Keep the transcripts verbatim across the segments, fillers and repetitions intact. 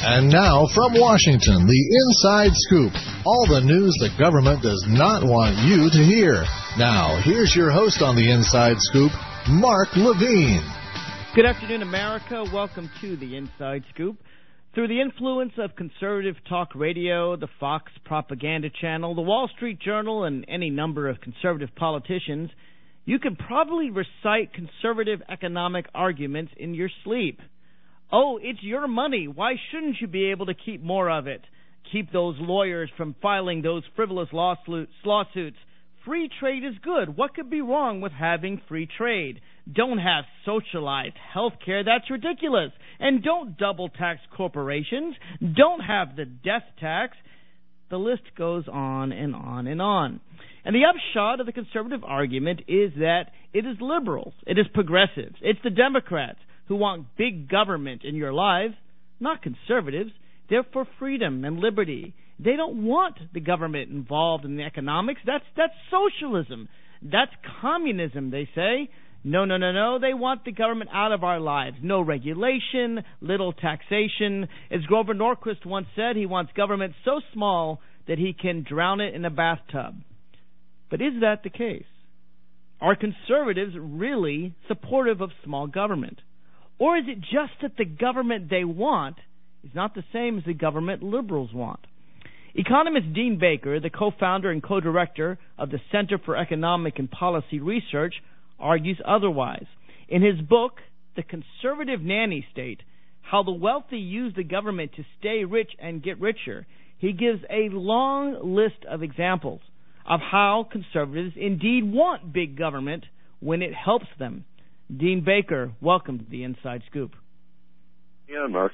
And now, from Washington, the Inside Scoop. All the news the government does not want you to hear. Now, here's your host on the Inside Scoop, Mark Levine. Good afternoon, America. Welcome to the Inside Scoop. Through the influence of conservative talk radio, the Fox propaganda channel, the Wall Street Journal, and any number of conservative politicians, you could probably recite conservative economic arguments in your sleep. Oh, it's your money. Why shouldn't you be able to keep more of it? Keep those lawyers from filing those frivolous lawsuits. Free trade is good. What could be wrong with having free trade? Don't have socialized health care. That's ridiculous. And don't double tax corporations. Don't have the death tax. The list goes on and on and on. And the upshot of the conservative argument is that it is liberals, it is progressives, it's the Democrats who want big government in your lives, not conservatives. They're for freedom and liberty. They don't want the government involved in the economics. That's that's socialism. That's communism, they say. No, no, no, no. They want the government out of our lives. No regulation, little taxation. As Grover Norquist once said, he wants government so small that he can drown it in a bathtub. But is that the case? Are conservatives really supportive of small government? Or is it just that the government they want is not the same as the government liberals want? Economist Dean Baker, the co-founder and co-director of the Center for Economic and Policy Research, argues otherwise. In his book, The Conservative Nanny State, How the Wealthy Use the Government to Stay Rich and Get Richer, he gives a long list of examples of how conservatives indeed want big government when it helps them. Dean Baker, welcome to the Inside Scoop. Yeah, Mark.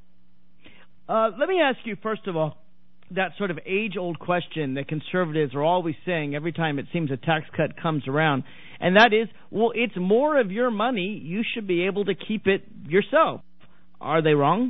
Uh, let me ask you, first of all, that sort of age-old question that conservatives are always saying every time it seems a tax cut comes around, and that is, well, it's more of your money. You should be able to keep it yourself. Are they wrong?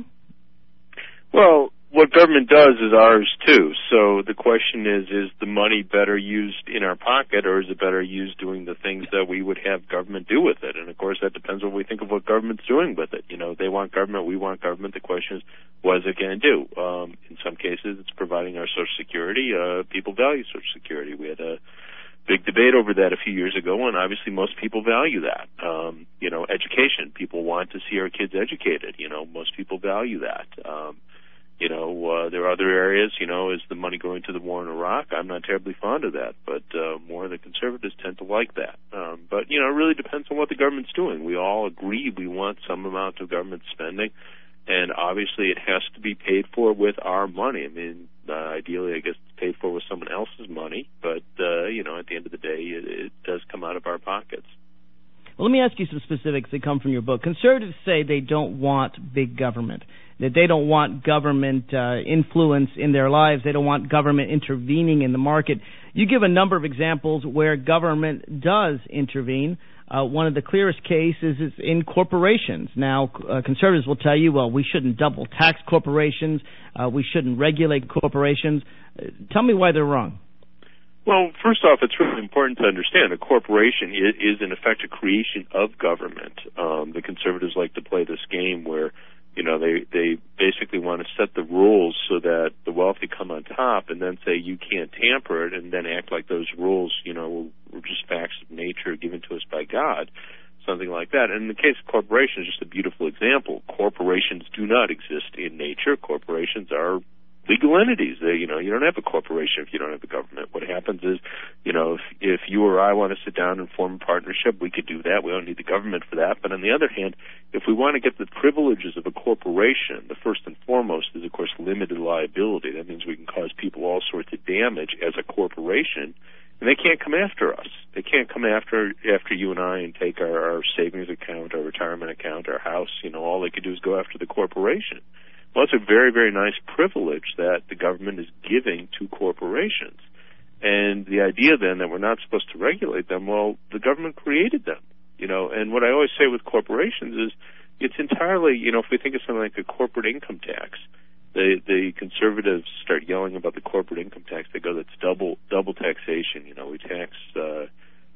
Well, what government does is ours, too. So the question is, is the money better used in our pocket, or is it better used doing the things that we would have government do with it? And, of course, that depends what we think of what government's doing with it. You know, they want government, we want government. The question is, what is it going to do? Um, in some cases, it's providing our Social Security. Uh, people value Social Security. We had a big debate over that a few years ago, and obviously most people value that. Um, you know, education. People want to see our kids educated. You know, most people value that. Um, You know, uh, there are other areas, you know, is the money going to the war in Iraq? I'm not terribly fond of that, but uh, more of the conservatives tend to like that. Um, but, you know, it really depends on what the government's doing. We all agree we want some amount of government spending, and obviously it has to be paid for with our money. I mean, uh, ideally, I guess it's paid for with someone else's money, but, uh, you know, at the end of the day, it, it does come out of our pockets. Well, let me ask you some specifics that come from your book. Conservatives say they don't want big government, that they don't want government uh, influence in their lives. They don't want government intervening in the market. You give a number of examples where government does intervene. Uh, one of the clearest cases is in corporations. Now, uh, conservatives will tell you, well, we shouldn't double tax corporations. Uh, we shouldn't regulate corporations. Uh, tell me why they're wrong. Well, first off, it's really important to understand a corporation is, is in effect, a creation of government. Um, the conservatives like to play this game where, you know, they, they basically want to set the rules so that the wealthy come on top and then say you can't tamper it and then act like those rules, you know, were just facts of nature given to us by God, something like that. And in the case of corporations, just a beautiful example. Corporations do not exist in nature. Corporations are legal entities. They, you know, you don't have a corporation if you don't have a government. What happens is, you know, if, if you or I want to sit down and form a partnership, we could do that. We don't need the government for that. But on the other hand, if we want to get the privileges of a corporation, the first and foremost is, of course, limited liability. That means we can cause people all sorts of damage as a corporation, and they can't come after us. They can't come after after you and I and take our, our savings account, our retirement account, our house. You know, all they could do is go after the corporation. Well, it's a very, very nice privilege that the government is giving to corporations. And the idea then that we're not supposed to regulate them, well, the government created them, you know. And what I always say with corporations is it's entirely, you know, if we think of something like a corporate income tax, the the conservatives start yelling about the corporate income tax. They go, that's double double taxation. You know, we tax uh,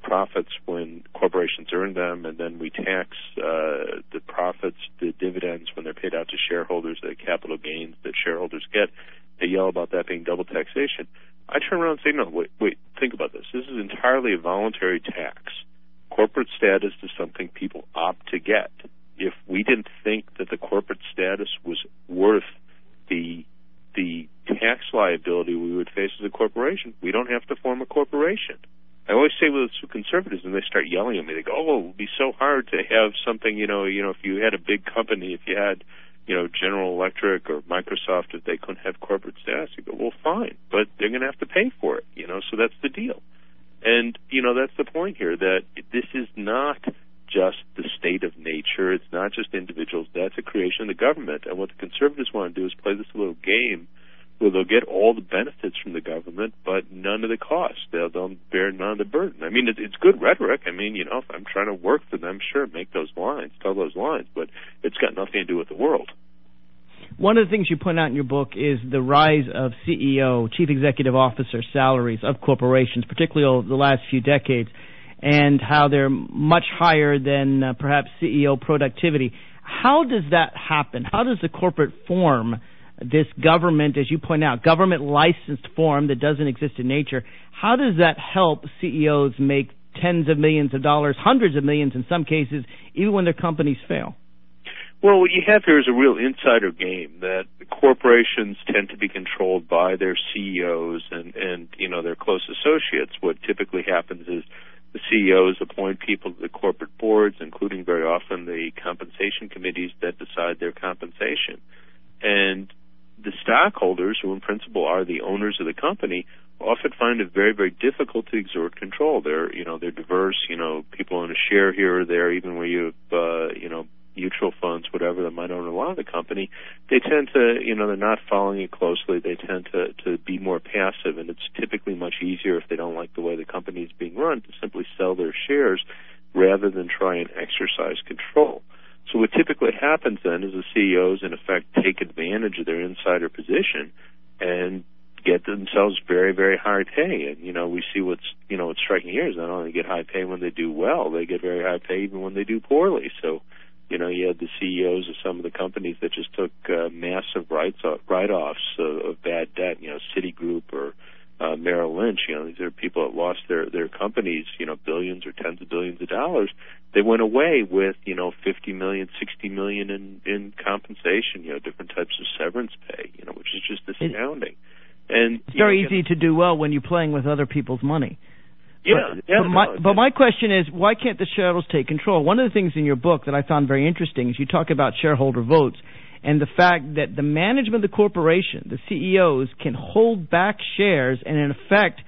profits when corporations earn them, and then we tax uh, the profits, the dividends when they're paid out to shareholders, the capital gains that shareholders get. They yell about that being double taxation. I turn around and say, no, wait, wait, think about this. This is entirely a voluntary tax. Corporate status is something people opt to get. If we didn't think that the corporate status was worth the the tax liability we would face as a corporation, we don't have to form a corporation. I always say with conservatives, and they start yelling at me, they go, oh, it would be so hard to have something, you know, you know, if you had a big company, if you had, you know, General Electric or Microsoft, if they couldn't have corporate status. You go, well, fine, but they're going to have to pay for it, you know, so that's the deal. And, you know, that's the point here, that this is not just the state of nature. It's not just individuals. That's a creation of the government. And what the conservatives want to do is play this little game where they'll get all the benefits from the government, but none of the cost. They'll, they'll bear none of the burden. I mean, it, it's good rhetoric. I mean, you know, if I'm trying to work for them, sure, make those lines, tell those lines, but it's got nothing to do with the world. One of the things you point out in your book is the rise of C E O, Chief Executive Officer salaries of corporations, particularly over the last few decades, and how they're much higher than uh, perhaps C E O productivity. How does that happen? How does the corporate form this government, as you point out, government licensed form that doesn't exist in nature? How does that help C E Os make tens of millions of dollars, hundreds of millions in some cases, even when their companies fail? Well, what you have here is a real insider game, that corporations tend to be controlled by their C E Os and, and you know, their close associates. What typically happens is the C E Os appoint people to the corporate boards, including very often the compensation committees that decide their compensation. And the stockholders, who in principle are the owners of the company, often find it very, very difficult to exert control. They're, you know, they're diverse. You know, people own a share here or there, even where you have, uh, you know, mutual funds, whatever, that might own a lot of the company. They tend to, you know, they're not following it closely. They tend to, to be more passive, and it's typically much easier if they don't like the way the company is being run to simply sell their shares rather than try and exercise control. So what typically happens then is the C E Os, in effect, take advantage of their insider position and get themselves very, very high pay. And, you know, we see what's, you know, what's striking here is not only get high pay when they do well, they get very high pay even when they do poorly. So, you know, you had the C E Os of some of the companies that just took uh, massive write-offs of, of bad debt, you know, Citigroup or uh, Merrill Lynch. You know, these are people that lost their, their companies, you know, billions or tens of billions of dollars. They went away with, you know, fifty million, sixty million in, in compensation, you know, different types of severance pay, you know, which is just astounding. And it's very know, easy to do well when you're playing with other people's money. Yeah, but, yeah, but, my, no, but my question is, why can't the shareholders take control? One of the things in your book that I found very interesting is you talk about shareholder votes and the fact that the management of the corporation, the C E Os, can hold back shares and, in effect,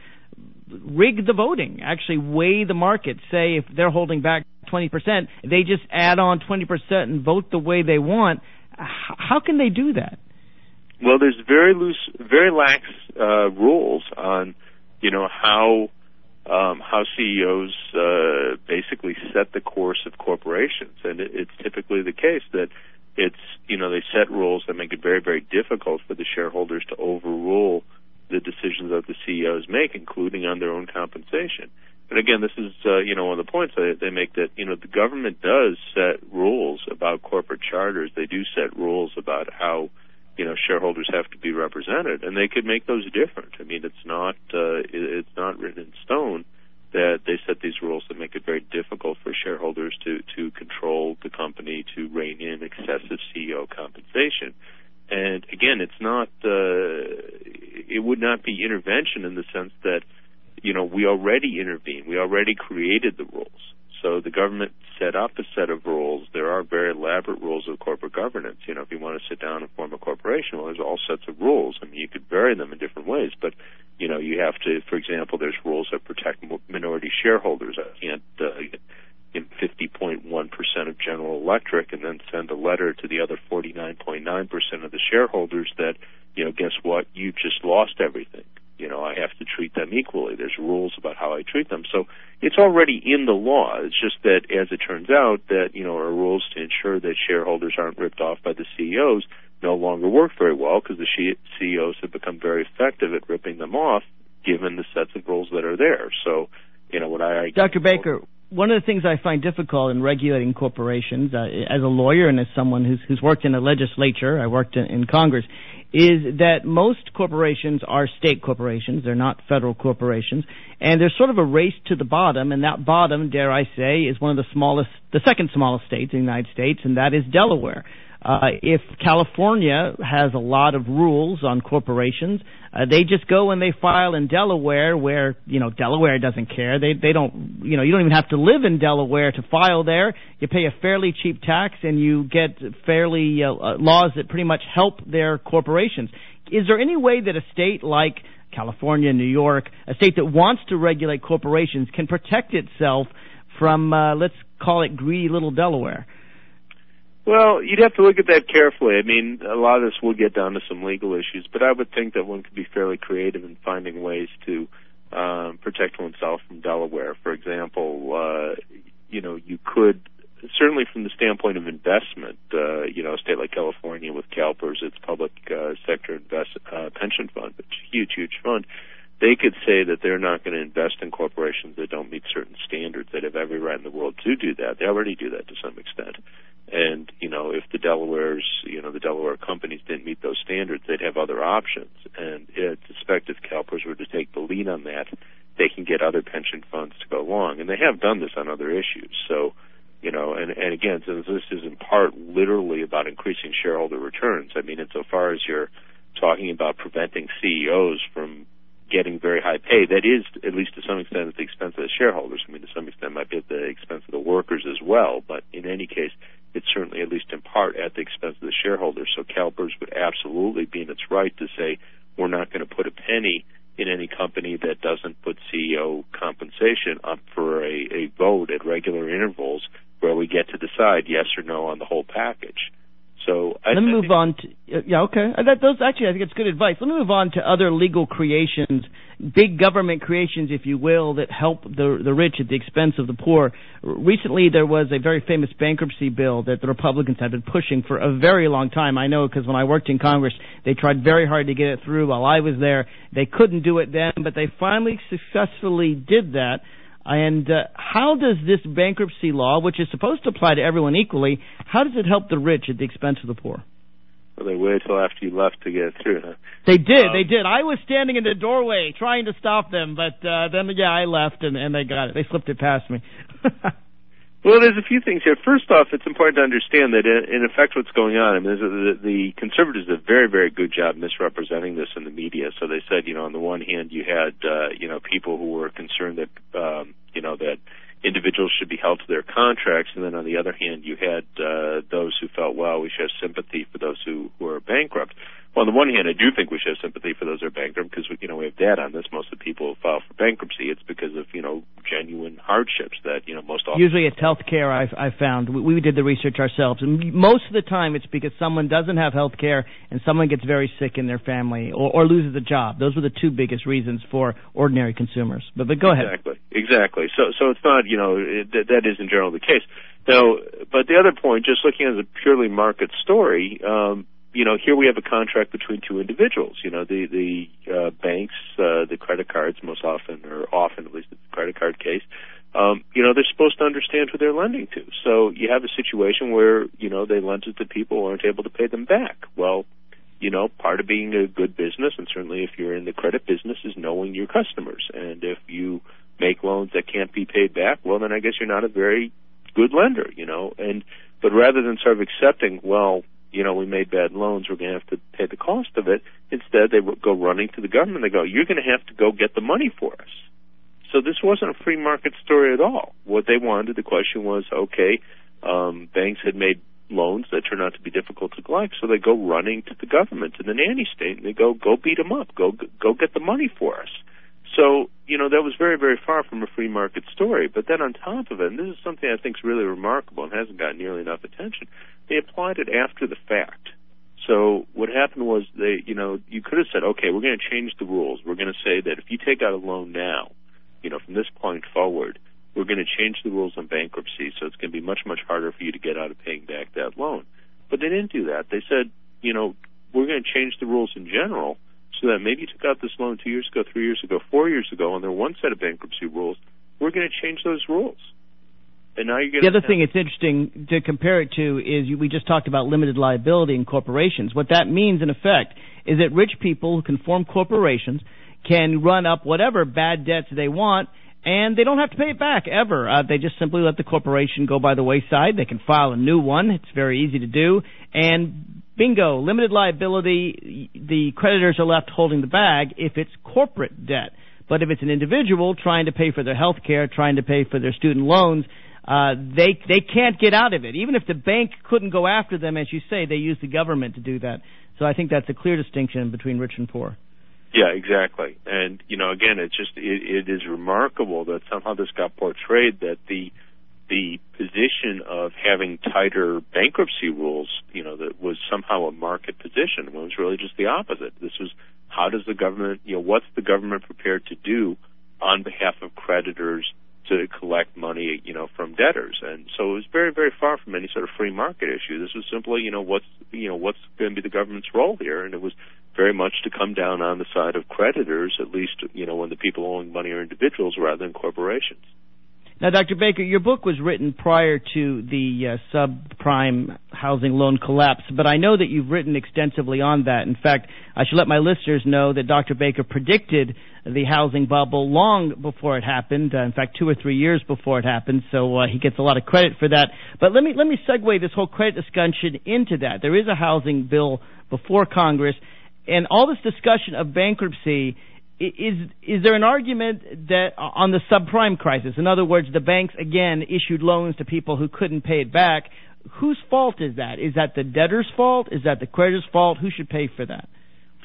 rig the voting, actually weigh the market. Say if they're holding back twenty percent, they just add on twenty percent and vote the way they want. How can they do that? Well, there's very loose, very lax uh, rules on, you know, how um, how C E Os uh, basically set the course of corporations, and it, it's typically the case that it's, you know, they set rules that make it very, very difficult for the shareholders to overrule the decisions that the C E Os make, including on their own compensation. And again, this is, uh, you know, one of the points that they make, that, you know, the government does set rules about corporate charters. They do set rules about how, you know, shareholders have to be represented, and they could make those different. I mean, it's not uh, it's not written in stone that they set these rules that make it very difficult for shareholders to, to control the company, to rein in excessive C E O compensation. And again, it's not uh, it would not be intervention in the sense that, you know, we already intervened, we already created the rules. So the government set up a set of rules. There are very elaborate rules of corporate governance. You know, if you want to sit down and form a corporation, well, there's all sets of rules. I mean, you could vary them in different ways, but, you know, you have to, for example, there's rules that protect minority shareholders. I can't uh, get fifty point one percent of General Electric and then send a letter to the other forty-nine point nine percent of the shareholders that, you know, guess what, you just lost everything. You know, I have to treat them equally. There's rules about how I treat them. So it's already in the law. It's just that, as it turns out, that, you know, our rules to ensure that shareholders aren't ripped off by the C E Os no longer work very well, because the C E Os have become very effective at ripping them off, given the sets of rules that are there. So you know, what I argue. Doctor Baker, one of the things I find difficult in regulating corporations, uh, as a lawyer and as someone who's, who's worked in the legislature, I worked in, in Congress, is that most corporations are state corporations. They're not federal corporations. And there's sort of a race to the bottom, and that bottom, dare I say, is one of the smallest, the second smallest states in the United States, and that is Delaware. Uh, if California has a lot of rules on corporations, uh, they just go and they file in Delaware, where, you know, Delaware doesn't care. They they don't, you know, you don't even have to live in Delaware to file there. You pay a fairly cheap tax and you get fairly uh, uh, laws that pretty much help their corporations. Is there any way that a state like California, New York, a state that wants to regulate corporations, can protect itself from, uh, let's call it greedy little Delaware? Well, you'd have to look at that carefully. I mean, a lot of this will get down to some legal issues, but I would think that one could be fairly creative in finding ways to um, protect oneself from Delaware. For example, uh, you know, you could, certainly from the standpoint of investment, uh, you know, a state like California with CalPERS, its public uh, sector invest, uh, pension fund, which is a huge, huge fund, they could say that they're not going to invest in corporations that don't meet certain standards. They'd have every right in the world to do that. They already do that to some extent. And, you know, if the Delaware's, you know, the Delaware companies didn't meet those standards, they'd have other options. And I suspect if CalPERS were to take the lead on that, they can get other pension funds to go along. And they have done this on other issues. So, you know, and, and again, so this is in part literally about increasing shareholder returns. I mean, insofar as you're talking about preventing C E Os from getting very high pay, that is, at least to some extent, at the expense of the shareholders. I mean, to some extent, it might be at the expense of the workers as well, but in any case, it's certainly, at least in part, at the expense of the shareholders. So CalPERS would absolutely be in its right to say, we're not going to put a penny in any company that doesn't put C E O compensation up for a, a vote at regular intervals where we get to decide yes or no on the whole package. So I, Let me I move on to, yeah, okay. That, those, actually, I think it's good advice. Let me move on to other legal creations, big government creations, if you will, that help the the rich at the expense of the poor. Recently, there was a very famous bankruptcy bill that the Republicans had been pushing for a very long time. I know because when I worked in Congress, they tried very hard to get it through while I was there. They couldn't do it then, but they finally successfully did that. And uh, how does this bankruptcy law, which is supposed to apply to everyone equally, how does it help the rich at the expense of the poor? Well, they waited till after you left to get it through, huh? They did, um, they did. I was standing in the doorway trying to stop them, but uh, then, yeah, I left and, and they got it. They slipped it past me. Well, there's a few things here. First off, it's important to understand that, in effect, what's going on, I mean, the, the conservatives did a very, very good job misrepresenting this in the media. So they said, you know, on the one hand, you had, uh, you know, people who were concerned that, um, you know, that individuals should be held to their contracts, and then on the other hand, you had uh, those who felt, well, we should have sympathy for those who, who are bankrupt. Well, on the one hand, I do think we should have sympathy for those who are bankrupt because, you know, we have data on this. Most of the people who file for bankruptcy, it's because of, you know, genuine hardships that, you know, most often... Usually it's health care, I've, I've found. We, we did the research ourselves. And most of the time it's because someone doesn't have health care and someone gets very sick in their family or, or loses a job. Those were the two biggest reasons for ordinary consumers. But, but go ahead. Exactly. Exactly. So, so it's not, you know, it, that, that is in general the case. Now, but the other point, just looking at a purely market story, um, you know, here we have a contract between two individuals. You know, the the uh, banks, uh, the credit cards, most often, or often at least it's the credit card case. Um, you know, they're supposed to understand who they're lending to. So you have a situation where, you know, they lend it to people who aren't able to pay them back. Well, you know, part of being a good business, and certainly if you're in the credit business, is knowing your customers. And if you make loans that can't be paid back, well, then I guess you're not a very good lender, you know. And but rather than sort of accepting, well, you know, we made bad loans, we're going to have to pay the cost of it. Instead, they go running to the government. They go, you're going to have to go get the money for us. So this wasn't a free market story at all. What they wanted, the question was, okay, um, banks had made loans that turned out to be difficult to collect, so they go running to the government, to the nanny state, and they go, go beat them up, go go get the money for us. So, you know, that was very, very far from a free market story. But then on top of it, and this is something I think is really remarkable and hasn't gotten nearly enough attention, they applied it after the fact. So what happened was they, you know, you could have said, okay, we're going to change the rules. We're going to say that if you take out a loan now, you know, from this point forward, we're going to change the rules on bankruptcy, so it's going to be much, much harder for you to get out of paying back that loan. But they didn't do that. They said, you know, we're going to change the rules in general so that maybe you took out this loan two years ago, three years ago, four years ago, and there were one set of bankruptcy rules, we're going to change those rules. And now you're going the other thing it's interesting to compare it to is we just talked about limited liability in corporations. What that means, in effect, is that rich people who can form corporations can run up whatever bad debts they want, and they don't have to pay it back ever. Uh, they just simply let the corporation go by the wayside. They can file a new one. It's very easy to do. And bingo, limited liability, the creditors are left holding the bag if it's corporate debt. But if it's an individual trying to pay for their health care, trying to pay for their student loans, Uh, they they can't get out of it. Even if the bank couldn't go after them, as you say, they use the government to do that. So I think that's a clear distinction between rich and poor. Yeah, exactly. And, you know, again, it's just, it, it is remarkable that somehow this got portrayed that the the position of having tighter bankruptcy rules, you know, that was somehow a market position, when it was really just the opposite. This was, how does the government, you know, what's the government prepared to do on behalf of creditors to collect money, you know, from debtors? And so it was very, very far from any sort of free market issue. This was simply, you know, what's, you know, what's going to be the government's role here? And it was very much to come down on the side of creditors, at least, you know, when the people owing money are individuals rather than corporations. Now, Doctor Baker, your book was written prior to the uh, subprime housing loan collapse, but I know that you've written extensively on that. In fact, I should let my listeners know that Doctor Baker predicted the housing bubble long before it happened, uh, in fact, two or three years before it happened, so uh, he gets a lot of credit for that. But let me let me segue this whole credit discussion into that. There is a housing bill before Congress, and all this discussion of bankruptcy, Is is there an argument that on the subprime crisis, in other words, the banks, again, issued loans to people who couldn't pay it back, whose fault is that? Is that the debtor's fault? Is that the creditor's fault? Who should pay for that?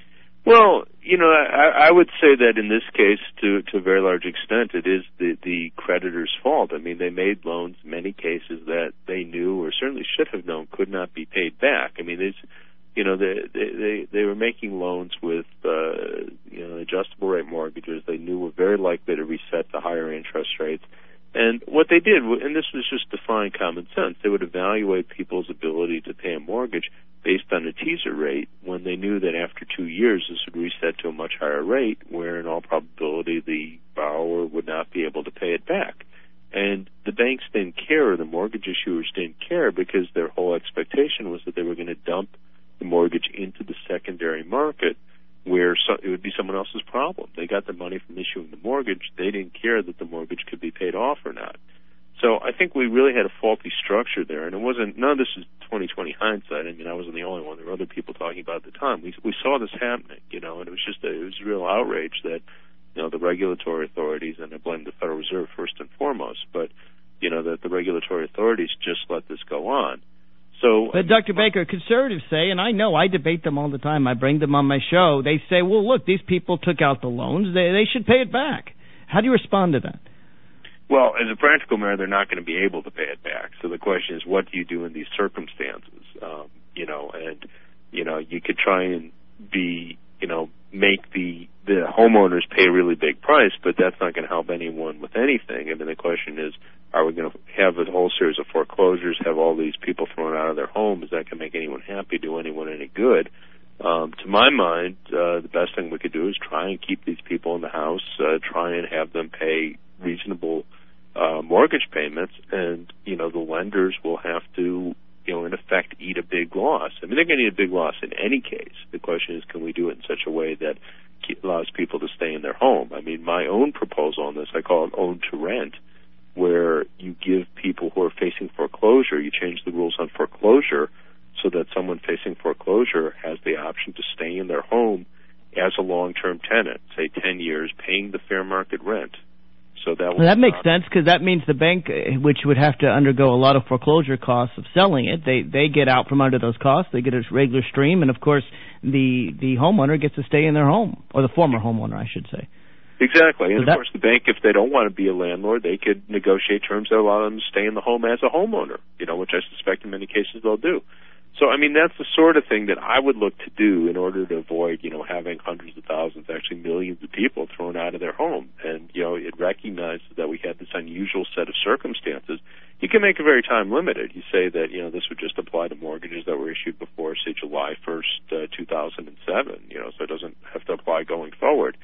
Well, you know, I, I would say that in this case, to, to a very large extent, it is the, the creditor's fault. I mean, they made loans in many cases that they knew or certainly should have known could not be paid back. I mean, it's, you know, they, they, they were making loans with, uh, you know, adjustable rate mortgages they knew were very likely to reset to higher interest rates. And what they did, and this was just defying common sense, they would evaluate people's ability to pay a mortgage based on a teaser rate when they knew that after two years this would reset to a much higher rate where in all probability the borrower would not be able to pay it back. And the banks didn't care, or the mortgage issuers didn't care, because their whole expectation was that they were going to dump the mortgage into the secondary market where so, it would be someone else's problem. They got the money from issuing the mortgage. They didn't care that the mortgage could be paid off or not. So I think we really had a faulty structure there, and it wasn't, none of this is twenty twenty hindsight. I mean, I wasn't the only one. There were other people talking about it at the time. We, we saw this happening, you know, and it was just a, it was a real outrage that, you know, the regulatory authorities, and I blame the Federal Reserve first and foremost, but, you know, that the regulatory authorities just let this go on. So, but Doctor Baker, conservatives say, and I know I debate them all the time, I bring them on my show, they say, well, look, these people took out the loans, they, they should pay it back. How do you respond to that? Well, as a practical matter, they're not going to be able to pay it back. So the question is, what do you do in these circumstances? Um, you know, and, you know, you could try and be, you know, make the, the homeowners pay a really big price, but that's not going to help anyone with anything. I mean, the question is, are we going to have a whole series of foreclosures, have all these people thrown out of their homes? Is that going to make anyone happy, do anyone any good? Um, to my mind, uh, the best thing we could do is try and keep these people in the house, uh, try and have them pay reasonable uh, mortgage payments, and, you know, the lenders will have to, you know, in effect, eat a big loss. I mean, they're going to eat a big loss in any case. The question is, can we do it in such a way that allows people to stay in their home? I mean, my own proposal on this, I call it own to rent, where you give people who are facing foreclosure, you change the rules on foreclosure so that someone facing foreclosure has the option to stay in their home as a long-term tenant, say ten years, paying the fair market rent. So that, well, that makes sense, because that means the bank, which would have to undergo a lot of foreclosure costs of selling it, they they get out from under those costs. They get a regular stream, and of course, the the homeowner gets to stay in their home, or the former homeowner, I should say. Exactly, and so of that, course, the bank, if they don't want to be a landlord, they could negotiate terms that allow them to stay in the home as a homeowner. You know, which I suspect in many cases they'll do. So, I mean, that's the sort of thing that I would look to do in order to avoid, you know, having hundreds of thousands, actually millions of people thrown out of their home. And, you know, it recognizes that we had this unusual set of circumstances. You can make it very time limited. You say that, you know, this would just apply to mortgages that were issued before, say, July first, uh, two thousand seven, you know, so it doesn't have to apply going forward.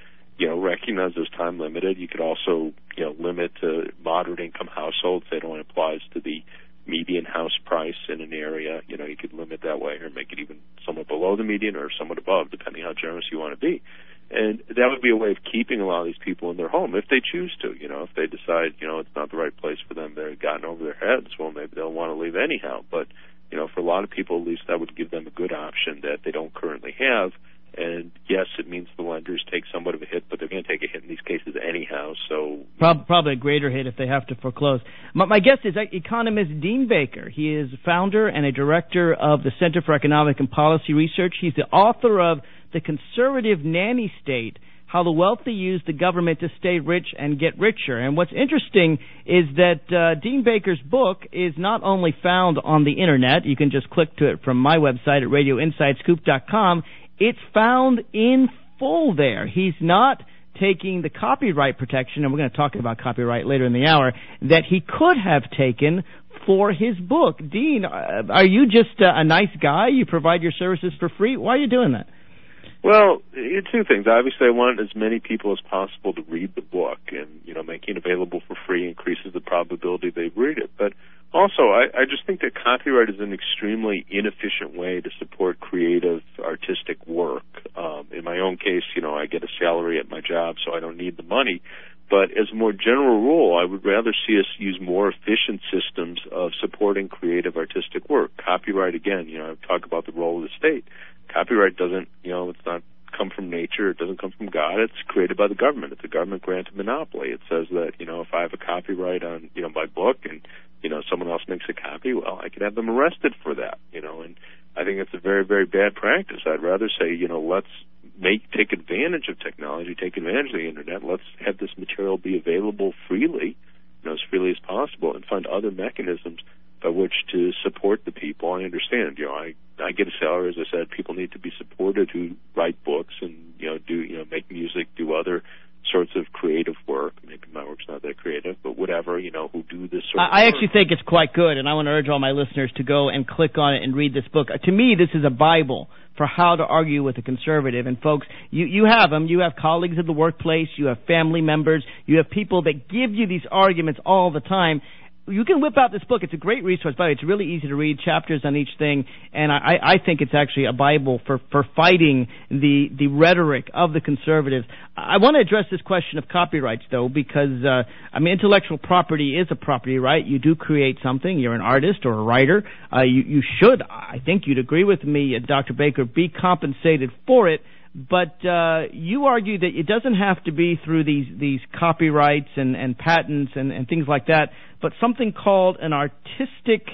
you know, recognize as time limited. You could also, you know, limit to moderate income households. That only applies to the median house price in an area. You know, you could limit that way or make it even somewhat below the median or somewhat above, depending how generous you want to be. And that would be a way of keeping a lot of these people in their home if they choose to. You know, if they decide, you know, it's not the right place for them, they've gotten over their heads, well, maybe they'll want to leave anyhow. But, you know, for a lot of people, at least that would give them a good option that they don't currently have. And, yes, it means the lenders take somewhat of a hit, but they're going to take a hit in these cases anyhow. So Probably a greater hit if they have to foreclose. My, my guest is economist Dean Baker. He is founder and a director of the Center for Economic and Policy Research. He's the author of The Conservative Nanny State, How the Wealthy Use the Government to Stay Rich and Get Richer. And what's interesting is that uh, Dean Baker's book is not only found on the Internet. You can just click to it from my website at radio inside scoop dot com. It's found in full there. He's not taking the copyright protection, and we're going to talk about copyright later in the hour, that he could have taken for his book. Dean, uh, are you just uh, a nice guy? You provide your services for free? Why are you doing that? Well, two things. Obviously, I want as many people as possible to read the book, and, you know, making it available for free increases the probability they read it. But also, I, I just think that copyright is an extremely inefficient way to support creative, artistic work. Um, in my own case, you know, I get a salary at my job, so I don't need the money. But as a more general rule, I would rather see us use more efficient systems of supporting creative, artistic work. Copyright, again, you know, I talk about the role of the state. Copyright doesn't, you know, it's not come from nature. It doesn't come from God. It's created by the government. It's a government-granted monopoly. It says that, you know, if I have a copyright on, you know, my book and, you know, someone else makes a copy, well, I could have them arrested for that, you know, and I think it's a very, very bad practice. I'd rather say, you know, let's make take advantage of technology, take advantage of the Internet. Let's have this material be available freely, you know, as freely as possible, and find other mechanisms by which to support the people. I understand, you know, I, I get a salary, as I said. People need to be supported who write books and, you know, do, you know, make music, do other sorts of creative work. Maybe my work's not that creative, but whatever, you know, who do this sort I, of I work. actually think it's quite good, and I want to urge all my listeners to go and click on it and read this book. Uh, to me, this is a Bible for how to argue with a conservative. And folks, you, you have them. You have colleagues at the workplace. You have family members. You have people that give you these arguments all the time. You can whip out this book. It's a great resource. By the way, it's really easy to read, chapters on each thing, and I, I think it's actually a Bible for, for fighting the, the rhetoric of the conservatives. I want to address this question of copyrights, though, because, uh, I mean, intellectual property is a property right. You do create something. You're an artist or a writer. Uh, you, you should, I think you'd agree with me, Doctor Baker, be compensated for it. But uh, you argue that it doesn't have to be through these, these copyrights and, and patents and, and things like that, but something called an artistic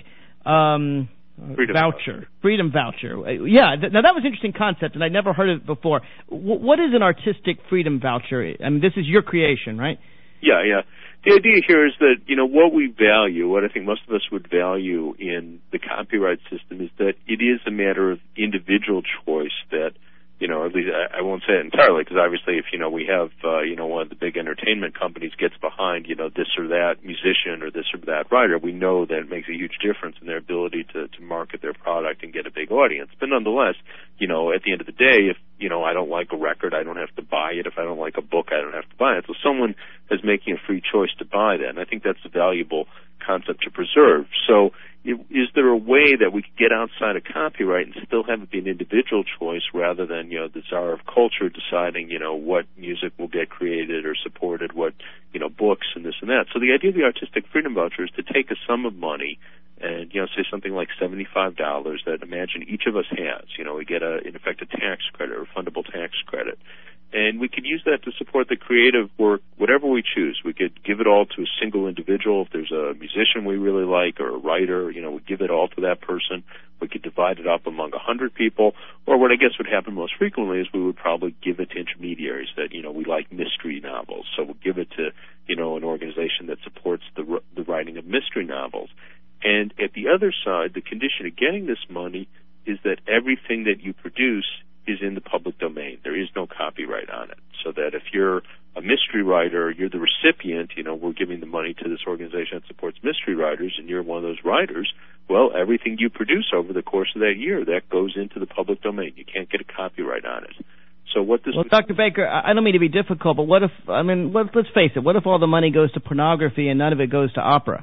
um, Freedom voucher, voucher. freedom voucher. Uh, yeah, th- now that was an interesting concept, and I'd never heard of it before. W- what is an artistic freedom voucher? I mean, this is your creation, right? Yeah, yeah. The idea here is that, you know, what we value, what I think most of us would value in the copyright system is that it is a matter of individual choice that, you know, at least I, I won't say it entirely, because obviously if, you know, we have, uh, you know, one of the big entertainment companies gets behind, you know, this or that musician or this or that writer, we know that it makes a huge difference in their ability to, to market their product and get a big audience. But nonetheless, you know, at the end of the day, if, you know, I don't like a record, I don't have to buy it. If I don't like a book, I don't have to buy it. So someone is making a free choice to buy that, and I think that's a valuable concept to preserve. So is there a way that we could get outside of copyright and still have it be an individual choice rather than, you know, the czar of culture deciding, you know, what music will get created or supported, what, you know, books and this and that. So the idea of the artistic freedom voucher is to take a sum of money and, you know, say something like seventy-five dollars that imagine each of us has. You know, we get, a in effect, a tax credit or refundable tax credit. And we could use that to support the creative work, whatever we choose. We could give it all to a single individual. If there's a musician we really like or a writer, you know, we give it all to that person. We could divide it up among a hundred people. Or what I guess would happen most frequently is we would probably give it to intermediaries that, you know, we like mystery novels. So we'll give it to, you know, an organization that supports the, the writing of mystery novels. And at the other side, the condition of getting this money is that everything that you produce is in the public domain. There is no copyright on it. So that if you're a mystery writer, you're the recipient, you know, we're giving the money to this organization that supports mystery writers, and you're one of those writers, well, everything you produce over the course of that year, that goes into the public domain. You can't get a copyright on it. So what this well, Doctor Baker, I don't mean to be difficult, but what if, I mean, let, let's face it, what if all the money goes to pornography and none of it goes to opera?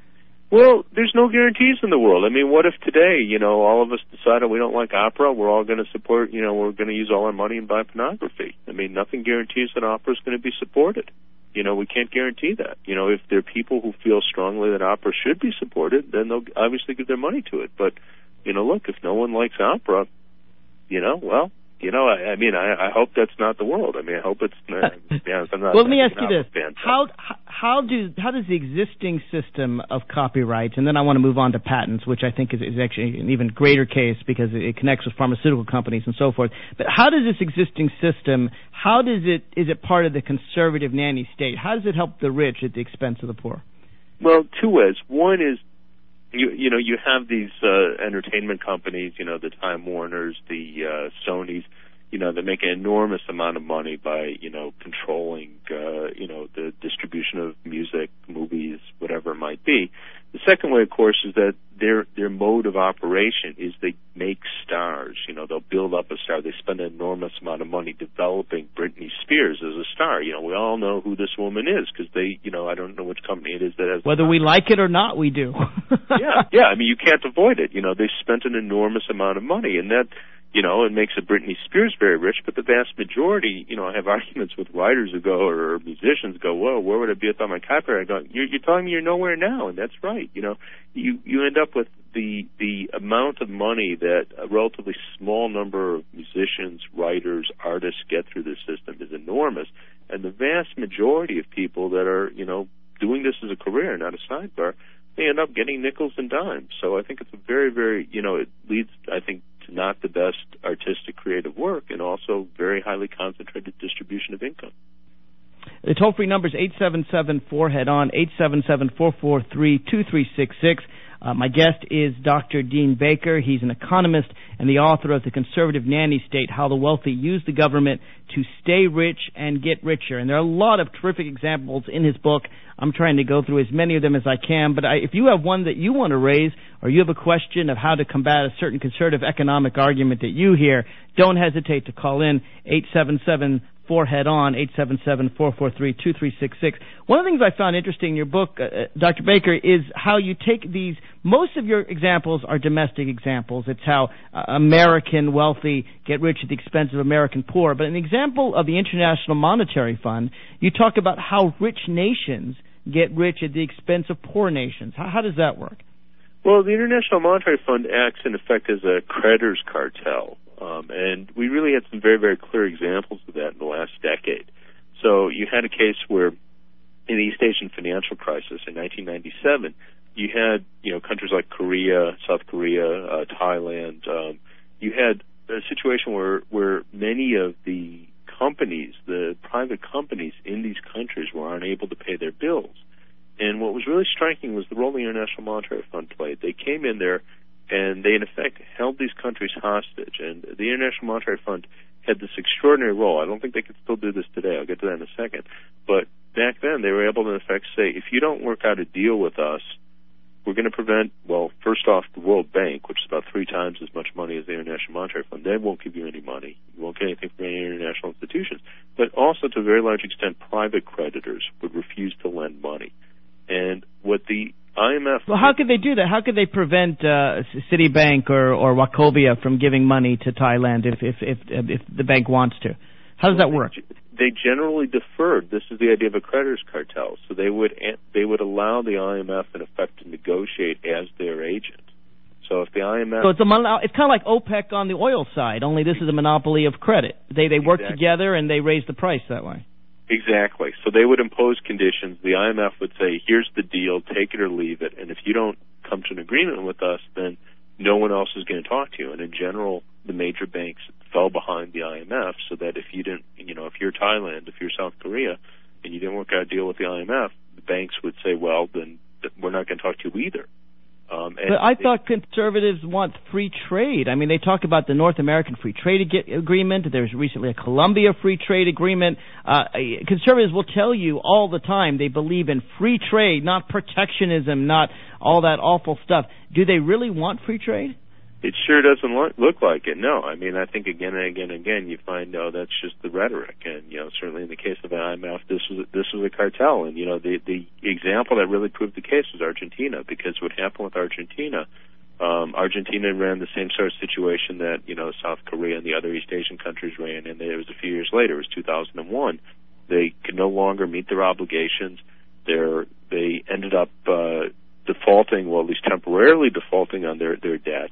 Well, there's no guarantees in the world. I mean, what if today, you know, all of us decided we don't like opera, we're all going to support, you know, we're going to use all our money and buy pornography? I mean, nothing guarantees that opera is going to be supported. You know, we can't guarantee that. You know, if there are people who feel strongly that opera should be supported, then they'll obviously give their money to it. But, you know, look, if no one likes opera, you know, well, you know, I, I mean, I, I hope that's not the world. I mean, I hope it's not. Yeah, I'm not well, let me ask you this: fan, how how do how does the existing system of copyrights, and then I want to move on to patents, which I think is, is actually an even greater case because it connects with pharmaceutical companies and so forth. But how does this existing system? How does it is it part of the conservative nanny state? How does it help the rich at the expense of the poor? Well, two ways. One is, You you know you have these uh, entertainment companies, you know the Time Warners, the uh, Sonys, you know they make an enormous amount of money by you know controlling uh, you know the distribution of music, movies, whatever it might be. The second way, of course, is that their their mode of operation is they make stars. You know they'll build up a star. They spend an enormous amount of money developing Britney Spears as a star. You know we all know who this woman is because they you know I don't know which company it is that has. Whether we like it or not, we do. yeah, yeah. I mean you can't avoid it. You know they spent an enormous amount of money, and that you know it makes a Britney Spears very rich. But the vast majority, you know, I have arguments with writers who go or musicians go, "Whoa, where would I be without my copyright?" I go, "You're, you're telling me you're nowhere now," and that's right. You know, you you end up with the the amount of money that a relatively small number of musicians, writers, artists get through this system is enormous, and the vast majority of people that are you know doing this as a career, not a sidebar, they end up getting nickels and dimes. So I think it's a very, very you know it leads I think to not the best artistic creative work, and also very highly concentrated distribution of income. The toll-free number is eight seven seven four head on, eight seven seven, four four three, two three six six. Uh, my guest is Doctor Dean Baker. He's an economist and the author of The Conservative Nanny State, How the Wealthy Use the Government to Stay Rich and Get Richer. And there are a lot of terrific examples in his book. I'm trying to go through as many of them as I can. But I, if you have one that you want to raise, or you have a question of how to combat a certain conservative economic argument that you hear, don't hesitate to call in eight seven seven four head on, eight seven seven, four four three, two three six six. One of the things I found interesting in your book, uh, Doctor Baker, is how you take these, most of your examples are domestic examples. It's how uh, American wealthy get rich at the expense of American poor. But an example of the International Monetary Fund, you talk about how rich nations get rich at the expense of poor nations. How, how does that work? Well, the International Monetary Fund acts, in effect, as a creditors cartel. Um, and we really had some very, very clear examples of that in the last decade. So you had a case where, in the East Asian financial crisis in nineteen ninety-seven, you had, you know, countries like Korea, South Korea, uh, Thailand. Um, you had a situation where, where many of the companies, the private companies in these countries, were unable to pay their bills. And what was really striking was the role the International Monetary Fund played. They came in there and they, in effect, held these countries hostage. And the International Monetary Fund had this extraordinary role. I don't think they could still do this today. I'll get to that in a second. But back then, they were able to, in effect, say, if you don't work out a deal with us, we're going to prevent, well, first off, the World Bank, which is about three times as much money as the International Monetary Fund. They won't give you any money. You won't get anything from any international institutions. But also, to a very large extent, private creditors would refuse to lend money. And what the I M F... Well, how could they do that? How could they prevent uh, Citibank or, or Wachovia from giving money to Thailand if, if, if, if the bank wants to? How does that work? They generally deferred. This is the idea of a creditors cartel. So they would they would allow the I M F, in effect, to negotiate as their agent. So if the I M F... So it's, a, it's kind of like OPEC on the oil side, only this is a monopoly of credit. They, they work exactly. together and they raise the price that way. Exactly. So they would impose conditions. The I M F would say, here's the deal, take it or leave it. And if you don't come to an agreement with us, then no one else is going to talk to you. And in general, the major banks fell behind the I M F so that if you didn't, you know, if you're Thailand, if you're South Korea, and you didn't work out a deal with the I M F, the banks would say, well, then we're not going to talk to you either. Um, but I thought conservatives want free trade. I mean, they talk about the North American Free Trade Agreement. There's recently a Colombia Free Trade Agreement. Uh, conservatives will tell you all the time they believe in free trade, not protectionism, not all that awful stuff. Do they really want free trade? it sure doesn't look, look like it. No, I mean, I think again and again and again you find, oh, that's just the rhetoric. And, you know, certainly in the case of the I M F, this was, this was a cartel. And, you know, the, the example that really proved the case was Argentina, because what happened with Argentina, um, Argentina ran the same sort of situation that, you know, South Korea and the other East Asian countries ran, and it was a few years later, it was two thousand one. They could no longer meet their obligations. They're, they ended up uh, defaulting, well, at least temporarily defaulting on their, their debt.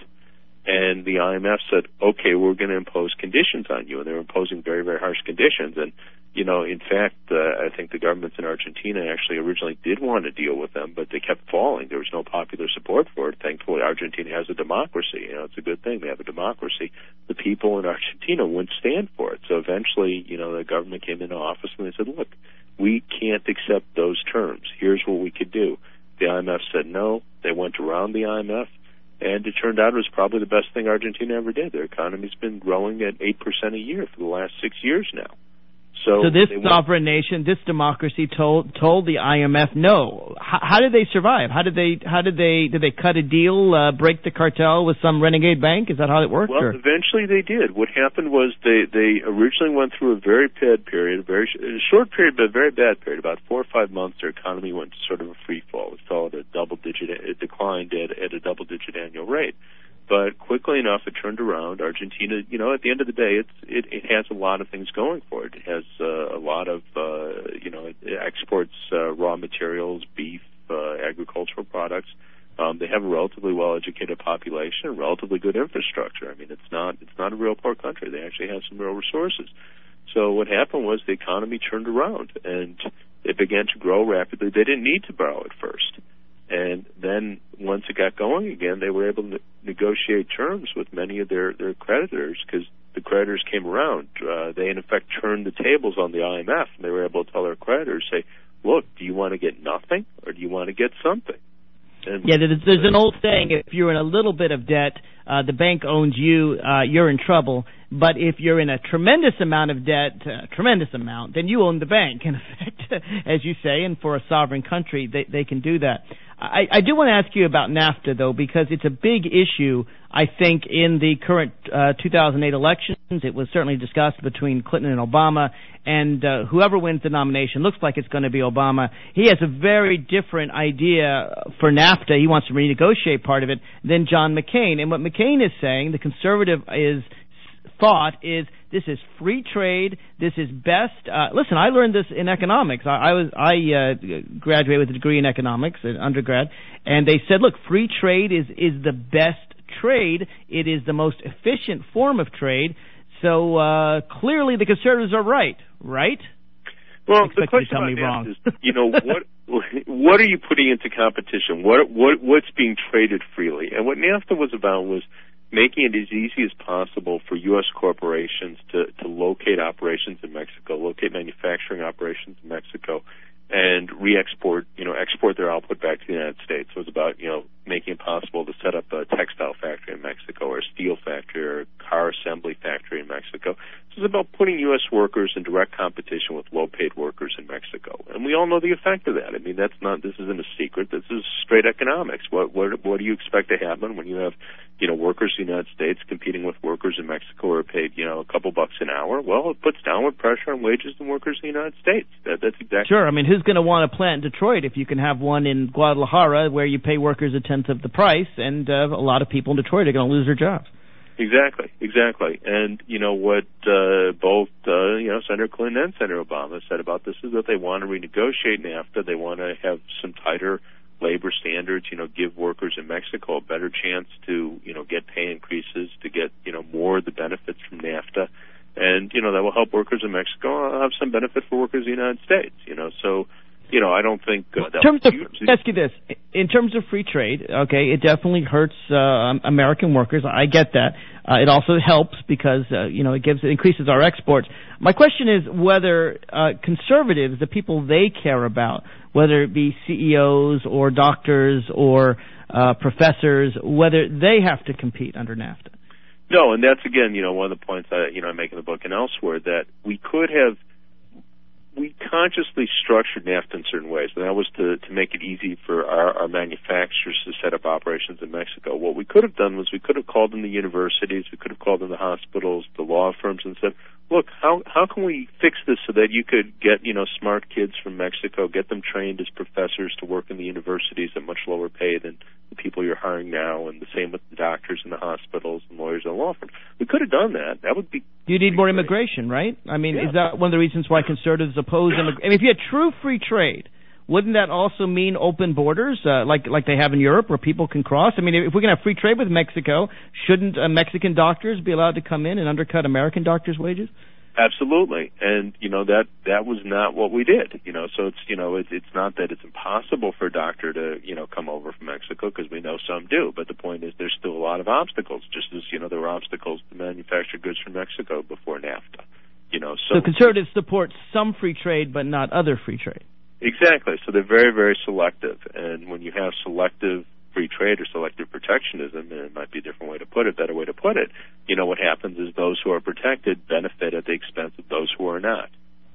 And the I M F said, okay, we're going to impose conditions on you. And they were imposing very, very harsh conditions. And, you know, in fact, uh, I think the governments in Argentina actually originally did want to deal with them, but they kept falling. There was no popular support for it. Thankfully, Argentina has a democracy. You know, it's a good thing. They have a democracy. The people in Argentina wouldn't stand for it. So eventually, you know, the government came into office and they said, look, we can't accept those terms. Here's what we could do. The I M F said no. They went around the I M F. And it turned out it was probably the best thing Argentina ever did. Their economy's been growing at eight percent a year for the last six years now. So, so this sovereign nation, this democracy, told told the I M F no. How, how did they survive? How did they? How did they? Did they cut a deal, uh, break the cartel with some renegade bank? Is that how it worked? Well, or? eventually they did. What happened was they they originally went through a very bad period, a very sh- a short period, but a very bad period. About four or five months, their economy went to sort of a free fall. It fell at a double digit. It declined at at a double digit annual rate. But quickly enough, it turned around. Argentina, you know, at the end of the day, it's, it, it has a lot of things going for it. It has uh, a lot of, uh, you know, it exports uh, raw materials, beef, uh, agricultural products. Um, they have a relatively well-educated population, relatively good infrastructure. I mean, it's not it's not a real poor country. They actually have some real resources. So what happened was the economy turned around, and it began to grow rapidly. They didn't need to borrow at first. And then once it got going again, they were able to negotiate terms with many of their, their creditors, because the creditors came around. Uh, they, in effect, turned the tables on the I M F, and they were able to tell their creditors, say, look, do you want to get nothing, or do you want to get something? And yeah, there's, there's an old saying, if you're in a little bit of debt, uh, the bank owns you, uh, you're in trouble. But if you're in a tremendous amount of debt, uh, tremendous amount, then you own the bank, in effect, as you say, and for a sovereign country, they, they can do that. I, I do want to ask you about NAFTA, though, because it's a big issue, I think, in the current uh, two thousand eight elections. It was certainly discussed between Clinton and Obama, and uh, whoever wins the nomination, looks like it's going to be Obama. He has a very different idea for NAFTA. He wants to renegotiate part of it than John McCain. And what McCain is saying, the conservative is thought is this is free trade. This is best. Uh, listen, I learned this in economics. I, I was I uh, graduated with a degree in economics, an undergrad, and they said, look, free trade is is the best trade. It is the most efficient form of trade. So uh, clearly, the conservatives are right, right? Well, the question about NAFTA is, you know, what what are you putting into competition? What what what's being traded freely? And what NAFTA was about was making it as easy as possible for U S corporations to, to locate operations in Mexico, locate manufacturing operations in Mexico, and re-export, you know, export their output back to the United States. So it was about, you know, making it possible to set up a textile factory in Mexico, or a steel factory, or a car assembly factory in Mexico. So it's about putting U S workers in direct competition with low-paid workers in Mexico. And we all know the effect of that. I mean, that's not, this isn't a secret. This is straight economics. What, what, what do you expect to happen when you have, you know, workers in the United States competing with workers in Mexico who are paid, you know, a couple bucks an hour? Well, it puts downward pressure on wages and workers in the United States. That, that's exactly. Sure. I mean, who's going to want a plant in Detroit if you can have one in Guadalajara where you pay workers a tenth of the price, and uh, a lot of people in Detroit are going to lose their jobs? Exactly, exactly. And, you know, what uh, both, uh, you know, Senator Clinton and Senator Obama said about this is that they want to renegotiate NAFTA. They want to have some tighter labor standards, you know, give workers in Mexico a better chance to, you know, get pay increases, to get, you know, more of the benefits from NAFTA. And, you know, that will help workers in Mexico have some benefit for workers in the United States, you know. So, you know, I don't think uh, that in terms was of, huge. ask you this. In terms of free trade, okay, it definitely hurts uh, American workers. I get that. Uh, it also helps because, uh, you know, it gives it increases our exports. My question is whether uh, conservatives, the people they care about, whether it be C E Os or doctors or uh, professors, whether they have to compete under NAFTA. No, and that's, again, you know, one of the points I, you know, I make in the book and elsewhere, that we could have we consciously structured NAFTA in certain ways, and that was to, to make it easy for our, our manufacturers to set up operations in Mexico. What we could have done was we could have called in the universities, we could have called in the hospitals, the law firms, and said, look, how how can we fix this so that you could get, you know, smart kids from Mexico, get them trained as professors to work in the universities at much lower pay than the people you're hiring now, and the same with the doctors in the hospitals and lawyers and law firms. We could have done that. That would be... You need more immigration, right? I mean, yeah. Is that one of the reasons why conservatives oppose immigration? I mean, if you had true free trade, wouldn't that also mean open borders, uh, like like they have in Europe, where people can cross? I mean, if we're going to have free trade with Mexico, shouldn't uh, Mexican doctors be allowed to come in and undercut American doctors' wages? Absolutely, and you know that that was not what we did. You know, so it's you know it, it's not that it's impossible for a doctor to you know come over from Mexico, because we know some do. But the point is, there's still a lot of obstacles, just as you know there were obstacles to manufacture goods from Mexico before NAFTA. You know, so, so conservatives support some free trade, but not other free trade. Exactly. So they're very, very selective, and when you have selective free trade or selective protectionism, and it might be a different way to put it, better way to put it, you know, what happens is those who are protected benefit at the expense of those who are not.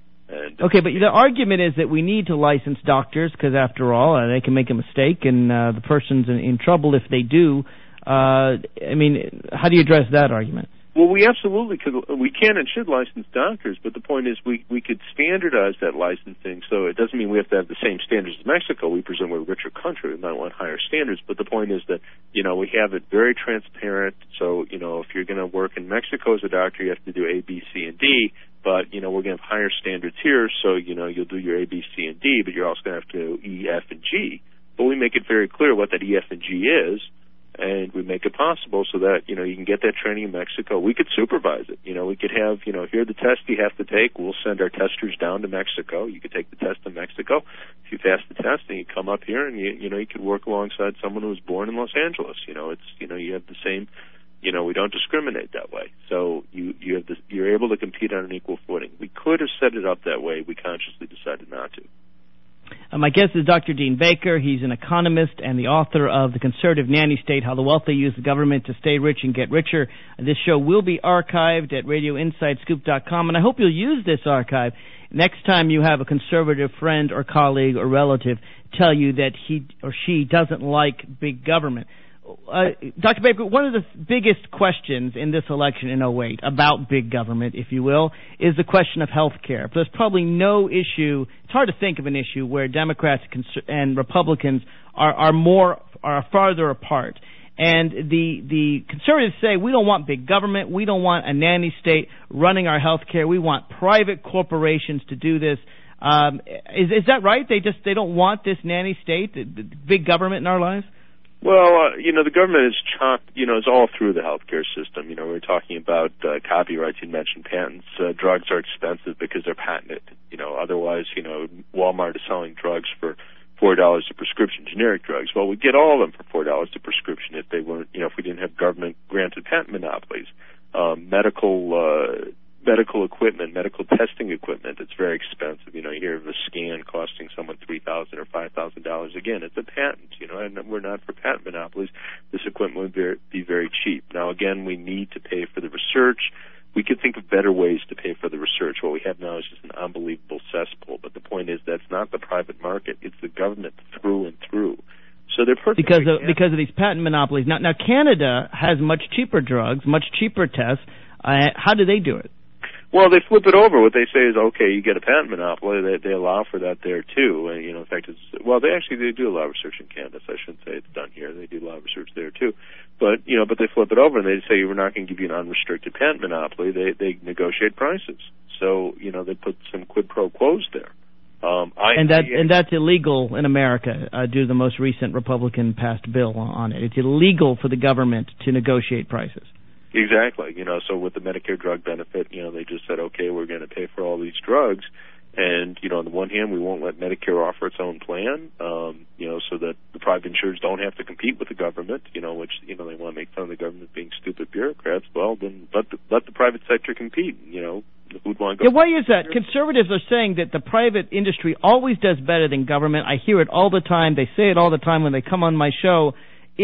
And okay, but the argument is that we need to license doctors because, after all, uh, they can make a mistake, and uh, the person's in, in trouble if they do. Uh, I mean, how do you address that argument? Well, we absolutely could. We can and should license doctors, but the point is we, we could standardize that licensing, so it doesn't mean we have to have the same standards as Mexico. We presume we're a richer country. We might want higher standards, but the point is that, you know, we have it very transparent. So, you know, if you're going to work in Mexico as a doctor, you have to do A, B, C, and D, but, you know, we're going to have higher standards here, so, you know, you'll do your A, B, C, and D, but you're also going to have to do E, F, and G. But we make it very clear what that E, F, and G is, and we make it possible so that, you know, you can get that training in Mexico. We could supervise it. You know, we could have, you know, here are the tests you have to take. We'll send our testers down to Mexico. You could take the test in Mexico. If you pass the test, then you come up here and, you, you know, you could work alongside someone who was born in Los Angeles. You know, it's, you know, you have the same, you know, we don't discriminate that way. So you, you have this, you're able to compete on an equal footing. We could have set it up that way. We consciously decided not to. Uh, my guest is Doctor Dean Baker. He's an economist and the author of The Conservative Nanny State, How the Wealthy Use the Government to Stay Rich and Get Richer. Uh, this show will be archived at radio inside scoop dot com, and I hope you'll use this archive next time you have a conservative friend or colleague or relative tell you that he or she doesn't like big government. Uh, Doctor Baker, one of the biggest questions in this election in oh eight about big government, if you will, is the question of health care. There's probably no issue, it's hard to think of an issue where Democrats and Republicans are, are more, are farther apart. And the, the conservatives say, we don't want big government, we don't want a nanny state running our health care, we want private corporations to do this. Um, is, is that right? They just, they don't want this nanny state, the, the big government in our lives? Well, uh, you know, the government is chopped, you know, it's all through the healthcare system. You know, we're talking about uh, copyrights, you mentioned patents. Uh, drugs are expensive because they're patented. You know, otherwise, you know, Walmart is selling drugs for four dollars a prescription, generic drugs. Well, we'd get all of them for four dollars a prescription if they weren't, you know, if we didn't have government-granted patent monopolies. Um, medical, uh, medical equipment, medical testing equipment, it's very expensive. You know, you hear of a scan costing someone three thousand dollars or five thousand dollars. Again, it's a patent, you know, and we're not for patent monopolies. This equipment would be, be very cheap. Now, again, we need to pay for the research. We could think of better ways to pay for the research. What we have now is just an unbelievable cesspool. But the point is that's not the private market. It's the government through and through. So they're perfectly because of, because of these patent monopolies. Now, now Canada has much cheaper drugs, much cheaper tests. Uh, how do they do it? Well, they flip it over. What they say is, okay, you get a patent monopoly. They, they allow for that there too. And, you know, in fact, it's, well, they actually they do a lot of research in Canada. So I shouldn't say it's done here. They do a lot of research there too. But you know, but they flip it over and they say we're not going to give you an unrestricted patent monopoly. They they negotiate prices. So you know, they put some quid pro quos there. Um, I, and that I, and that's illegal in America uh, due to the most recent Republican passed bill on it. It's illegal for the government to negotiate prices. Exactly. You know, so with the Medicare drug benefit, you know, they just said, okay, we're going to pay for all these drugs. And, you know, on the one hand, we won't let Medicare offer its own plan, um, you know, so that the private insurers don't have to compete with the government, you know, which, you know, they want to make fun of the government being stupid bureaucrats. Well, then let the, let the private sector compete, you know. Who'd want to go? Yeah, why is that? Conservatives are saying that the private industry always does better than government. I hear it all the time. They say it all the time when they come on my show. If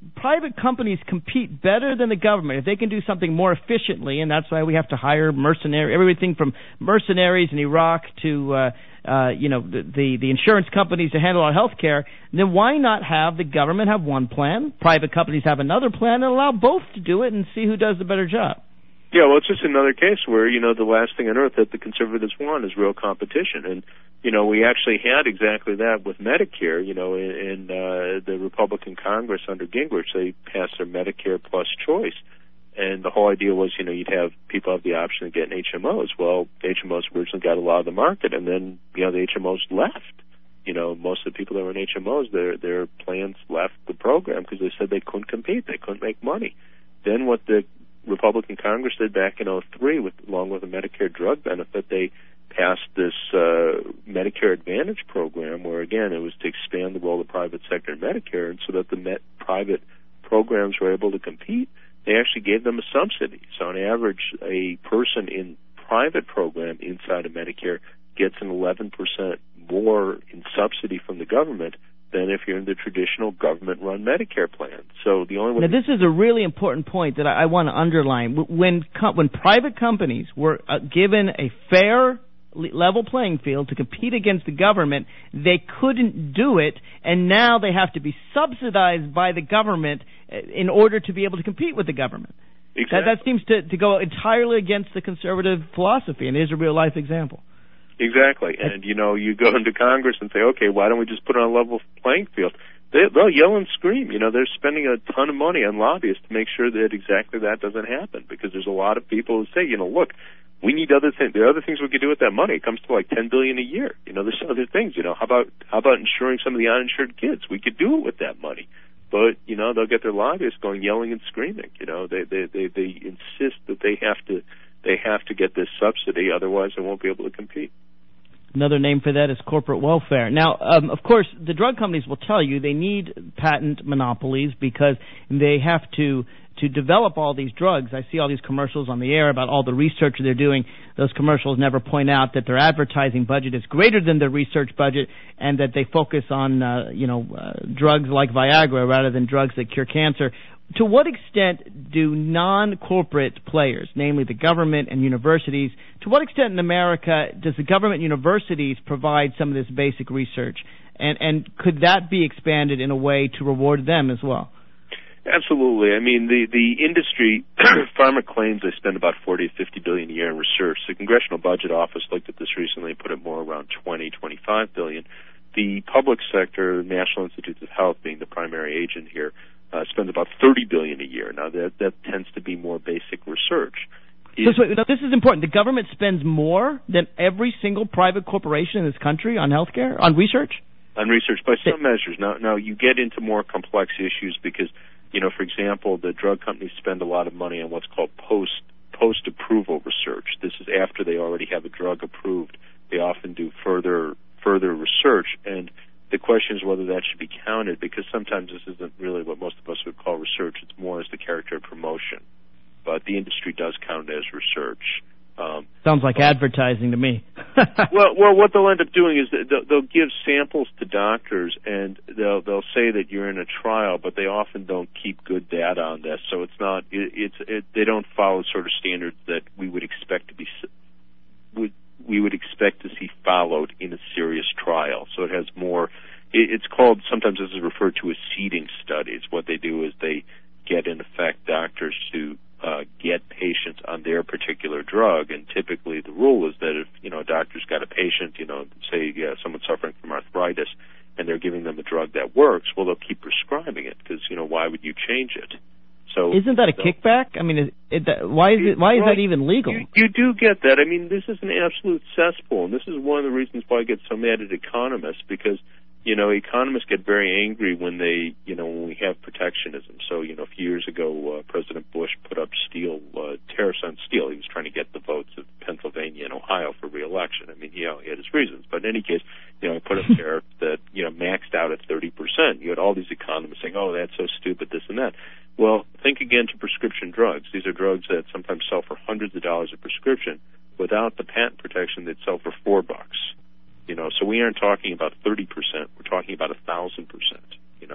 private companies compete better than the government, if they can do something more efficiently, and that's why we have to hire mercenaries, everything from mercenaries in Iraq to uh, uh, you know the, the the insurance companies to handle our health care, then why not have the government have one plan, private companies have another plan, and allow both to do it and see who does the better job? Yeah, well, it's just another case where, you know, the last thing on earth that the conservatives want is real competition. And, you know, we actually had exactly that with Medicare. You know, in, in uh, the Republican Congress under Gingrich, they passed their Medicare Plus Choice. And the whole idea was, you know, you'd have people have the option of getting H M Os. Well, H M Os originally got a lot of the market, and then, you know, the H M Os left. You know, most of the people that were in H M Os, their, their plans left the program because they said they couldn't compete. They couldn't make money. Then what the Republican Congress did back in oh three, with, along with a Medicare drug benefit, they passed this uh, Medicare Advantage program where, again, it was to expand the role of the private sector in Medicare, and so that the met private programs were able to compete, they actually gave them a subsidy. So on average, a person in private program inside of Medicare gets an eleven percent more in subsidy from the government than if you're in the traditional government-run Medicare plan. So the only way... Now, this is a really important point that I, I want to underline. When com- when private companies were uh, given a fair level playing field to compete against the government, they couldn't do it, and now they have to be subsidized by the government in order to be able to compete with the government. Exactly. That, that seems to, to go entirely against the conservative philosophy, and is a real-life example. Exactly. And, you know, you go into Congress and say, okay, why don't we just put it on a level playing field? They, they'll yell and scream. You know, they're spending a ton of money on lobbyists to make sure that exactly that doesn't happen, because there's a lot of people who say, you know, look, we need other things. There are other things we could do with that money. It comes to like ten billion dollars a year. You know, there's other things. You know, how about how about insuring some of the uninsured kids? We could do it with that money. But, you know, they'll get their lobbyists going yelling and screaming. You know, they they they, they insist that they have to they have to get this subsidy, otherwise they won't be able to compete. Another name for that is corporate welfare. Now, um, of course, the drug companies will tell you they need patent monopolies because they have to to develop all these drugs. I see all these commercials on the air about all the research they're doing. Those commercials never point out that their advertising budget is greater than their research budget, and that they focus on uh, you know uh, drugs like Viagra rather than drugs that cure cancer. To what extent do non-corporate players, namely the government and universities, to what extent in America does the government and universities provide some of this basic research? And, and could that be expanded in a way to reward them as well? Absolutely. I mean, the, the industry, pharma claims they spend about forty to fifty billion dollars a year in research. The Congressional Budget Office looked at this recently and put it more around twenty, twenty-five billion dollars. The public sector, the National Institutes of Health being the primary agent here, Uh, spends about thirty billion dollars a year. Now, that that tends to be more basic research. So, so, now, this is important. The government spends more than every single private corporation in this country on healthcare, on research? On research, by some measures. Now, now you get into more complex issues because, you know, for example, the drug companies spend a lot of money on what's called post post-approval research. This is after they already have a drug approved. They often do further further research, and the question is whether that should be counted, because sometimes this isn't really what most of us would call research. It's more as the character of promotion. But the industry does count as research. Um, Sounds like but, advertising to me. well, well, what they'll end up doing is that they'll, they'll give samples to doctors, and they'll they'll say that you're in a trial, but they often don't keep good data on this. So it's not it, it's it, they don't follow sort of standards that we would expect to be would. we would expect to see followed in a serious trial. So it has more, it, it's called, sometimes this is referred to as seeding studies. What they do is they get, in effect, doctors to uh, get patients on their particular drug, and typically the rule is that if, you know, a doctor's got a patient, you know, say yeah, someone suffering from arthritis, and they're giving them a drug that works, well, they'll keep prescribing it, because, you know, why would you change it? So, isn't that a so, kickback? I mean, is it, why is it? Why is well, that even legal? You, you do get that. I mean, this is an absolute cesspool, and this is one of the reasons why I get so mad at economists, because, you know, economists get very angry when they, you know, when we have protectionism. So, you know, a few years ago, uh, President Bush put up steel uh, tariffs on steel. He was trying to get the votes of Pennsylvania and Ohio for re-election. I mean, you know, he had his reasons, but in any case, you know, he put up tariffs that, you know, maxed out at thirty percent. You had all these economists saying, "Oh, that's so stupid, this and that." Well, think again to prescription drugs. These are drugs that sometimes sell for hundreds of dollars a prescription. Without the patent protection, they'd sell for four bucks. You know, so we aren't talking about thirty percent. We're talking about a thousand percent. You know,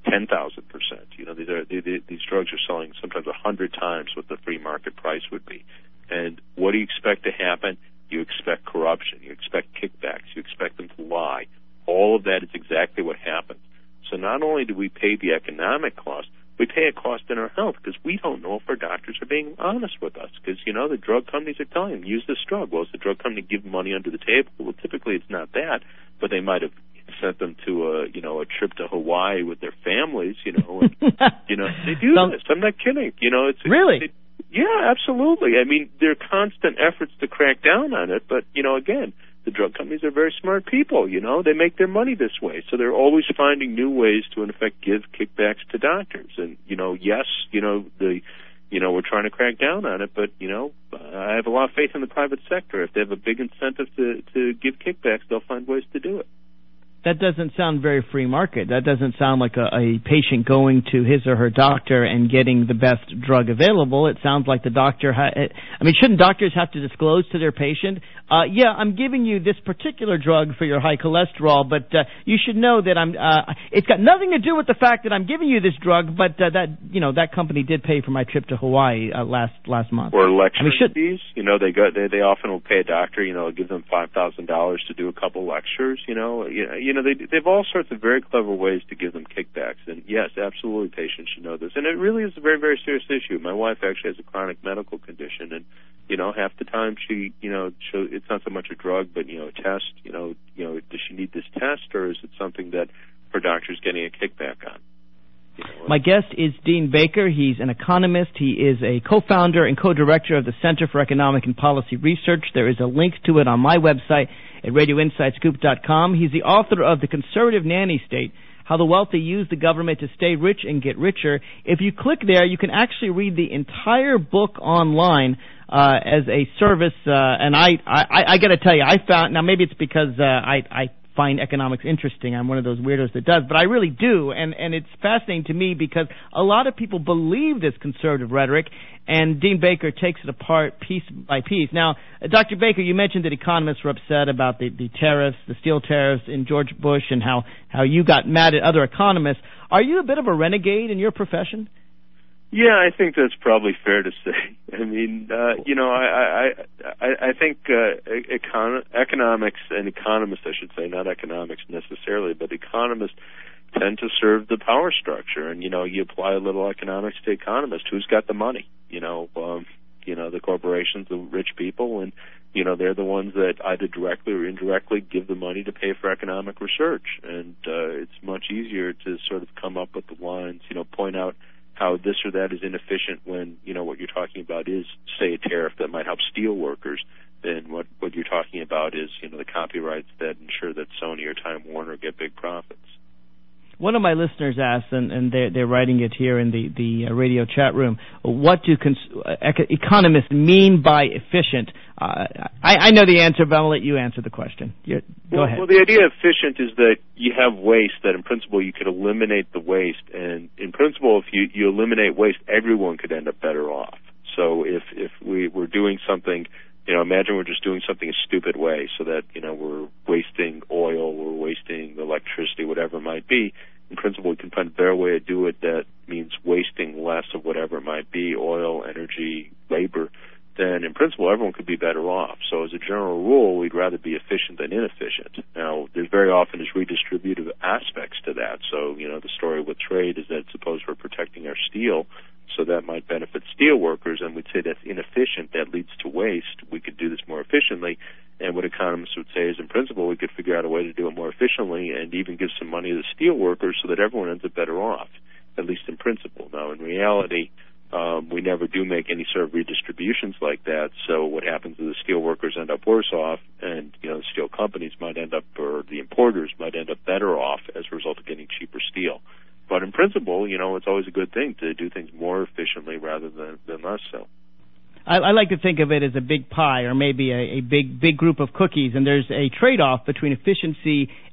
ten thousand percent. You know, these are they, they, these drugs are selling sometimes a hundred times what the free market price would be. And what do you expect to happen? You expect corruption. You expect kickbacks. You expect them to lie. All of that is exactly what happens. So not only do we pay the economic cost, we pay a cost in our health because we don't know if our doctors are being honest with us. Because, you know, the drug companies are telling them, use this drug. Well, is the drug company giving money under the table? Well, typically it's not that, but they might have sent them to a, you know, a trip to Hawaii with their families, you know. And, you know, they do so, this. I'm not kidding. You know, it's really. It, yeah, absolutely. I mean, there are constant efforts to crack down on it, but, you know, again, the drug companies are very smart people, you know. They make their money this way. So they're always finding new ways to, in effect, give kickbacks to doctors. And, you know, yes, you know, the, you know, we're trying to crack down on it, but, you know, I have a lot of faith in the private sector. If they have a big incentive to, to give kickbacks, they'll find ways to do it. That doesn't sound very free market. That doesn't sound like a, a patient going to his or her doctor and getting the best drug available. It sounds like the doctor ha- I mean, shouldn't doctors have to disclose to their patient, uh, yeah, I'm giving you this particular drug for your high cholesterol, but uh, you should know that I'm, uh, it's got nothing to do with the fact that I'm giving you this drug, but uh, that, you know, that company did pay for my trip to Hawaii uh, last last month. Or lecture I mean, should, fees. You know, they go, they, they often will pay a doctor, you know, give them five thousand dollars to do a couple lectures, you know. You, you know, they, they have all sorts of very clever ways to give them kickbacks. And, yes, absolutely, patients should know this. And it really is a very, very serious issue. My wife actually has a chronic medical condition, and, you know, half the time she, you know, she, it's not so much a drug, but, you know, a test. You know, you know, does she need this test, or is it something that her doctor's getting a kickback on? You know, my guest is Dean Baker. He's an economist. He is a co-founder and co-director of the Center for Economic and Policy Research. There is a link to it on my website at radio inside scoop dot com. He's the author of The Conservative Nanny State, How the Wealthy Use the Government to Stay Rich and Get Richer. If you click there, you can actually read the entire book online uh, as a service. Uh, and I, I, I got to tell you, I found, now maybe it's because uh, I, I find economics interesting. I'm one of those weirdos that does, but I really do. And, and it's fascinating to me because a lot of people believe this conservative rhetoric, and Dean Baker takes it apart piece by piece. Now, uh, Doctor Baker, you mentioned that economists were upset about the, the tariffs, the steel tariffs in George Bush, and how, how you got mad at other economists. Are you a bit of a renegade in your profession? Yeah, I think that's probably fair to say. I mean, uh, you know, I I I, I think uh, econ- economics and economists, I should say, not economics necessarily, but economists tend to serve the power structure, and you know, you apply a little economics to economists. Who's got the money? You know, um, you know, the corporations, the rich people, and you know, they're the ones that either directly or indirectly give the money to pay for economic research, and uh, it's much easier to sort of come up with the lines, you know, point out how this or that is inefficient when, you know, what you're talking about is, say, a tariff that might help steel workers, then what, what you're talking about is, you know, the copyrights that ensure that Sony or Time Warner get big profits. One of my listeners asked, and, and they're, they're writing it here in the, the uh, radio chat room, what do cons- ec- economists mean by efficient? Uh, I, I know the answer, but I'll let you answer the question. You're, go well, ahead. Well, the idea of efficient is that you have waste, that in principle you could eliminate the waste. And in principle, if you, you eliminate waste, everyone could end up better off. So if, if we were doing something, you know, imagine we're just doing something a stupid way so that, you know, we're wasting oil, we're wasting electricity, whatever it might be. In principle, we can find a better way to do it that means wasting less of whatever it might be, oil, energy, labor. Then in principle, everyone could be better off. So as a general rule, we'd rather be efficient than inefficient. Now, there's very often is redistributive aspects to that. So, you know, the story with trade is that suppose we're protecting our steel, so that might benefit steel workers, and we'd say that's inefficient, that leads to waste. We could do this more efficiently. And what economists would say is, in principle, we could figure out a way to do it more efficiently and even give some money to the steel workers so that everyone ends up better off, at least in principle. Now, in reality, Um, we never do make any sort of redistributions like that. So what happens is the steel workers end up worse off, and you know the steel companies might end up, or the importers might end up better off as a result of getting cheaper steel. But in principle, you know, it's always a good thing to do things more efficiently rather than, than less so. I, I like to think of it as a big pie, or maybe a, a big big group of cookies, and there's a trade-off between efficiency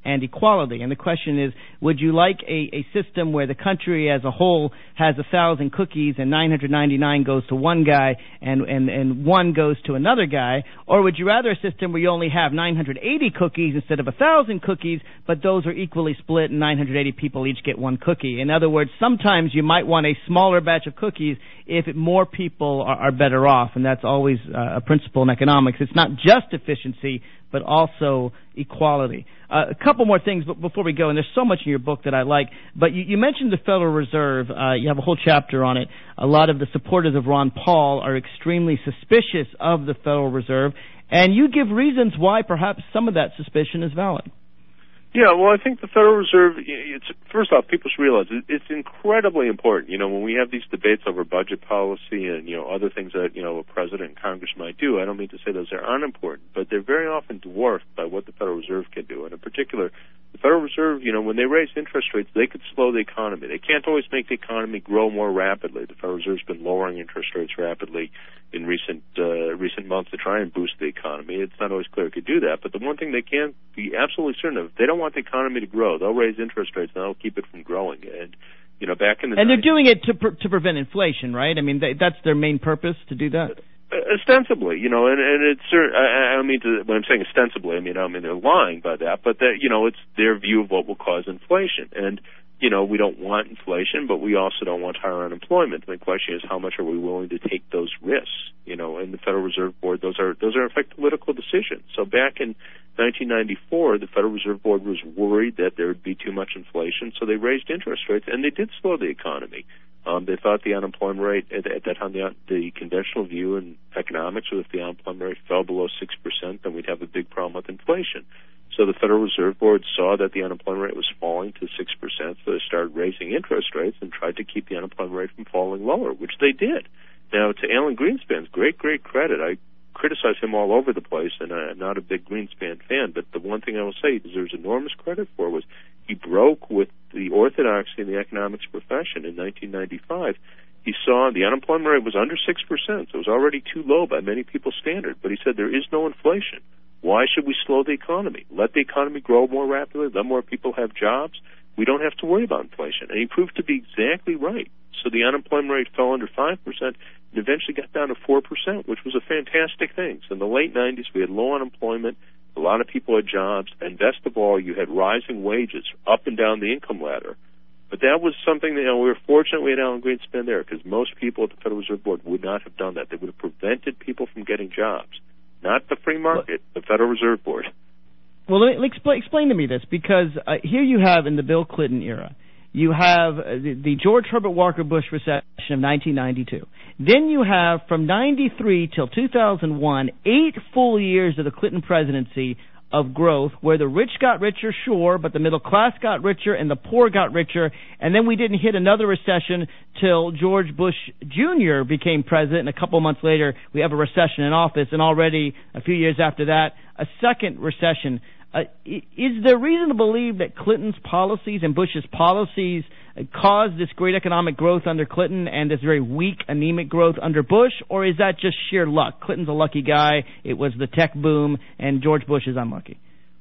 and equality. And the question is, would you like a, a system where the country as a whole has a thousand cookies and nine hundred ninety-nine goes to one guy and, and, and one goes to another guy? Or would you rather a system where you only have nine hundred eighty cookies instead of a thousand cookies, but those are equally split and nine hundred eighty people each get one cookie? In other words, sometimes you might want a smaller batch of cookies if it, more people are, are better off, and that's always uh, a principle in economics. It's not just efficiency, but also equality. Uh, a couple more things but before we go, and there's so much in your book that I like, but you, you mentioned the Federal Reserve. Uh, you have a whole chapter on it. A lot of the supporters of Ron Paul are extremely suspicious of the Federal Reserve, and you give reasons why perhaps some of that suspicion is valid. Yeah, well, I think the Federal Reserve, it's, first off, people should realize it's incredibly important. You know, when we have these debates over budget policy and, you know, other things that, you know, a president and Congress might do, I don't mean to say those are unimportant, but they're very often dwarfed by what the Federal Reserve can do. And in particular, the Federal Reserve, you know, when they raise interest rates, they could slow the economy. They can't always make the economy grow more rapidly. The Federal Reserve's been lowering interest rates rapidly in recent uh, recent months to try and boost the economy. It's not always clear it could do that, but the one thing they can be absolutely certain of, they don't want the economy to grow. They'll raise interest rates and that'll keep it from growing. And, you know, back in the And they're nineties, doing it to pre- to prevent inflation, right? I mean, they, that's their main purpose, to do that? Ostensibly, you know, and, and it's, I, I don't mean to, when I'm saying ostensibly, I mean, I don't mean they're lying by that, but that, you know, it's their view of what will cause inflation. And, you know, we don't want inflation, but we also don't want higher unemployment. And the question is, how much are we willing to take those risks? You know, and the Federal Reserve Board, those are, those are in fact political decisions. So back in nineteen ninety-four, the Federal Reserve Board was worried that there would be too much inflation, so they raised interest rates, and they did slow the economy. Um, they thought the unemployment rate, at, at that time, the, the conventional view in economics was if the unemployment rate fell below six percent, then we'd have a big problem with inflation. So the Federal Reserve Board saw that the unemployment rate was falling to six percent, so they started raising interest rates and tried to keep the unemployment rate from falling lower, which they did. Now, to Alan Greenspan's great, great credit, I criticize him all over the place, and I'm not a big Greenspan fan, but the one thing I will say he deserves enormous credit for was he broke with the orthodoxy in the economics profession in nineteen ninety-five. He saw the unemployment rate was under six percent, so it was already too low by many people's standard, but he said there is no inflation. Why should we slow the economy? Let the economy grow more rapidly, let more people have jobs. We don't have to worry about inflation. And he proved to be exactly right. So the unemployment rate fell under five percent and eventually got down to four percent, which was a fantastic thing. So in the late nineties, we had low unemployment, a lot of people had jobs, and best of all, you had rising wages up and down the income ladder. But that was something that, you know, we were fortunate we had Alan Greenspan there, because most people at the Federal Reserve Board would not have done that. They would have prevented people from getting jobs. Not the free market, the Federal Reserve Board. Well, let me, explain, explain to me this, because uh, here you have, in the Bill Clinton era, you have uh, the, the George Herbert Walker Bush recession of nineteen ninety-two. Then you have, from ninety-three till two thousand one, eight full years of the Clinton presidency of growth, where the rich got richer, sure, but the middle class got richer and the poor got richer. And then we didn't hit another recession till George Bush Junior became president, and a couple months later we have a recession in office, and already a few years after that, a second recession. Uh, is there reason to believe that Clinton's policies and Bush's policies caused this great economic growth under Clinton and this very weak, anemic growth under Bush, or is that just sheer luck? Clinton's a lucky guy. It was the tech boom, and George Bush is unlucky.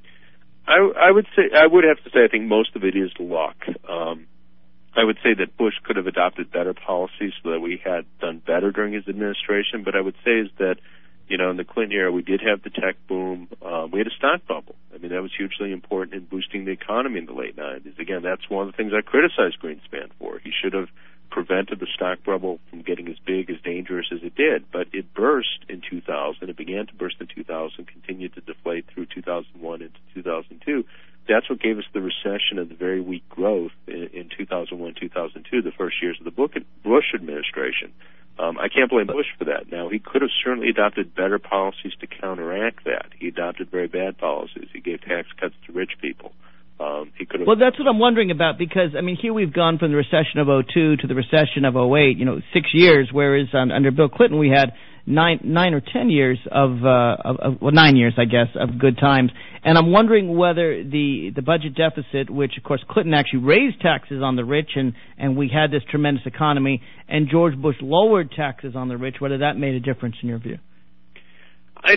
I, I would say I would have to say I think most of it is luck. Um, I would say that Bush could have adopted better policies so that we had done better during his administration. But I would say is that, you know, in the Clinton era, we did have the tech boom. Um, we had a stock bubble. I mean, that was hugely important in boosting the economy in the late nineties. Again, that's one of the things I criticized Greenspan for. He should have prevented the stock bubble from getting as big, as dangerous as it did. But it burst in two thousand. It began to burst in two thousand, continued to deflate through two thousand one into two thousand two. That's what gave us the recession and the very weak growth in, in two thousand one, two thousand two, the first years of the Bush administration. Um, I can't blame Bush for that. Now, he could have certainly adopted better policies to counteract that. He adopted very bad policies. He gave tax cuts to rich people. Um, he could have. Well, that's what I'm wondering about, because, I mean, here we've gone from the recession of oh two to the recession of oh eight, you know, six years, whereas um, under Bill Clinton we had nine nine or ten years of, uh, of, of, well, nine years, I guess, of good times. And I'm wondering whether the, the budget deficit, which, of course, Clinton actually raised taxes on the rich, and, and we had this tremendous economy, and George Bush lowered taxes on the rich, whether that made a difference in your view. I'd,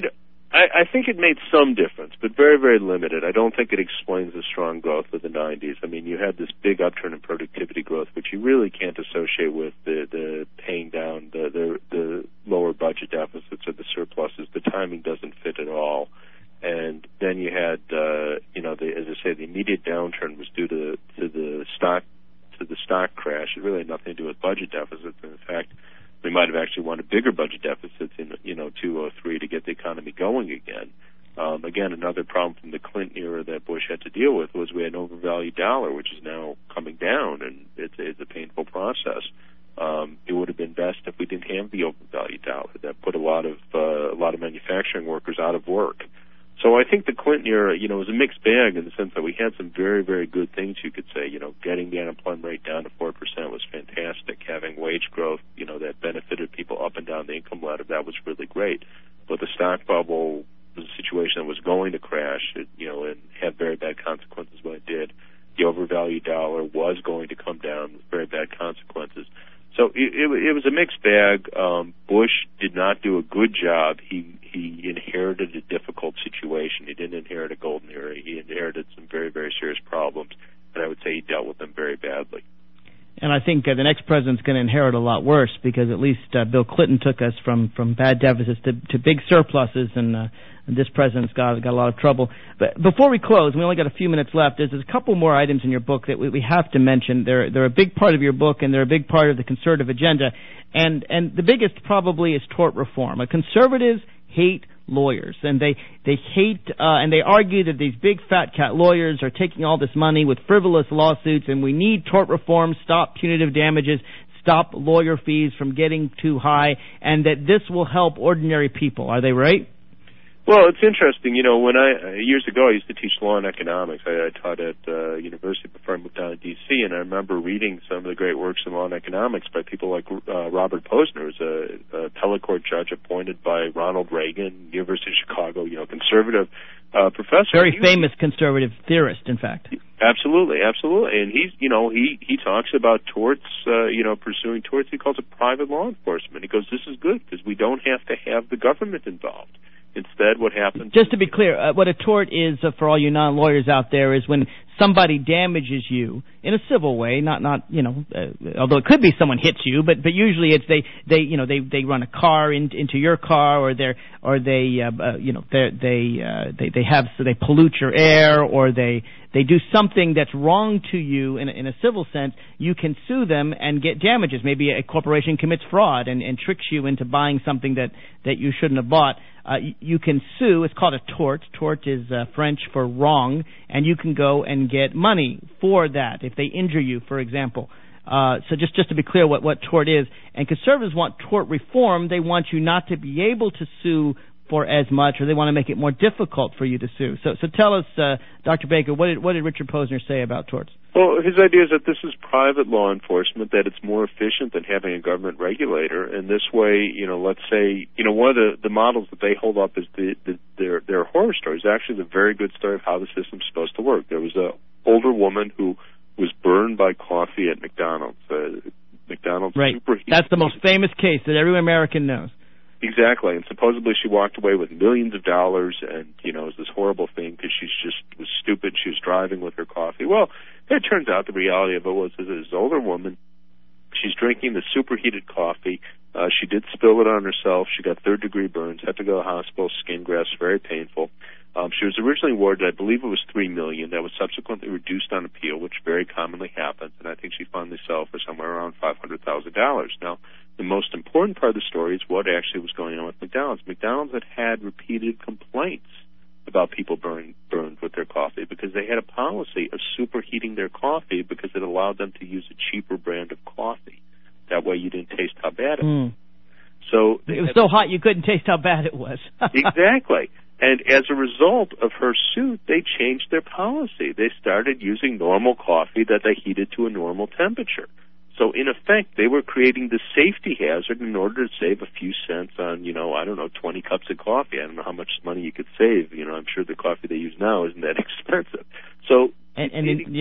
I, I think it made some difference, but very, very limited. I don't think it explains the strong growth of the nineties. I mean, you had this big upturn in productivity growth, which you really can't associate with the, the paying down the, the, the lower budget deficits or the surpluses. The timing doesn't fit at all. And then you had, uh, you know, the, as I say, the immediate downturn was due to, to the stock to the stock crash. It really had nothing to do with budget deficits. And in fact, we might have actually wanted bigger budget deficits in, you know, two oh three to get the economy going again. Um, again, another problem from the Clinton era that Bush had to deal with was we had an overvalued dollar, which is now coming down, and it's, it's a painful process. Um, it would have been best if we didn't have the overvalued dollar. That put a lot of uh, a lot of manufacturing workers out of work. So I think the Clinton era, you know, was a mixed bag in the sense that we had some very, very good things, you could say. You know, getting the unemployment rate down to four percent was fantastic. Having wage growth, you know, that benefited people up and down the income ladder, that was really great. But the stock bubble was a situation that was going to crash, it, you know, and have very bad consequences when it did. The overvalued dollar was going to come down with very bad consequences. So it, it, it was a mixed bag. Um, Bush did not do a good job. He he inherited a difficult situation. He didn't inherit a golden era. He inherited some very, very serious problems, and I would say he dealt with them very badly. And I think uh, the next president's going to inherit a lot worse, because at least uh, Bill Clinton took us from, from bad deficits to, to big surpluses, and, uh, and this president's got got a lot of trouble. But before we close, we only got a few minutes left. There's, there's a couple more items in your book that we, we have to mention. They're they're a big part of your book, and they're a big part of the conservative agenda. And and the biggest probably is tort reform. Uh, conservatives hate lawyers, and they they hate uh, and they argue that these big fat cat lawyers are taking all this money with frivolous lawsuits, and we need tort reform, stop punitive damages, stop lawyer fees from getting too high, and that this will help ordinary people. Are they right? Well, it's interesting. You know, when I years ago I used to teach law and economics. I, I taught at uh, university before I moved down to D C, and I remember reading some of the great works in law and economics by people like uh, Robert Posner, who's a, a appellate court judge appointed by Ronald Reagan, University of Chicago. You know, conservative uh, professor. Very he, famous conservative theorist, in fact. Absolutely, absolutely. And he's, you know, he he talks about torts. Uh, you know, pursuing torts. He calls it private law enforcement. He goes, "This is good because we don't have to have the government involved." Instead, what happens... Just to be clear, uh, what a tort is, uh, for all you non-lawyers out there, is when somebody damages you in a civil way, not, not you know, uh, although it could be someone hits you, but but usually it's they, they you know, they, they run a car in, into your car, or they or they uh, uh, you know, they they uh, they they have so they pollute your air, or they they do something that's wrong to you in a, in a civil sense. You can sue them and get damages. Maybe a corporation commits fraud and, and tricks you into buying something that, that you shouldn't have bought. Uh, you can sue. It's called a tort. Tort is uh, French for wrong, and you can go and get money for that if they injure you, for example. Uh, so just, just to be clear what, what tort is. And conservatives want tort reform. They want you not to be able to sue for as much, or they want to make it more difficult for you to sue. So, so tell us, uh, Doctor Baker, what did, what did Richard Posner say about torts? Well, his idea is that this is private law enforcement, that it's more efficient than having a government regulator. And this way, you know, let's say, you know, one of the, the models that they hold up is the, the their their horror stories. Actually, the very good story of how the system's supposed to work. There was a older woman who was burned by coffee at McDonald's. Uh, McDonald's right. superheated. That's the most famous case that every American knows. Exactly, and supposedly she walked away with millions of dollars, and, you know, it was this horrible thing because she just was stupid. She was driving with her coffee. Well, it turns out the reality of it was that this older woman, she's drinking the superheated coffee. Uh, she did spill it on herself. She got third-degree burns, had to go to the hospital, skin grafts, very painful. Um, she was originally awarded, I believe it was three million dollars. That was subsequently reduced on appeal, which very commonly happens, and I think she finally settled for somewhere around five hundred thousand dollars. Now, the most important part of the story is what actually was going on with McDonald's. McDonald's had had repeated complaints about people burn, burned with their coffee because they had a policy of superheating their coffee because it allowed them to use a cheaper brand of coffee. That way you didn't taste how bad it was. Mm. So it was so hot you couldn't taste how bad it was. Exactly. And as a result of her suit, they changed their policy. They started using normal coffee that they heated to a normal temperature. So, in effect, they were creating the safety hazard in order to save a few cents on, you know, I don't know, twenty cups of coffee. I don't know how much money you could save. You know, I'm sure the coffee they use now isn't that expensive. So, and, and in,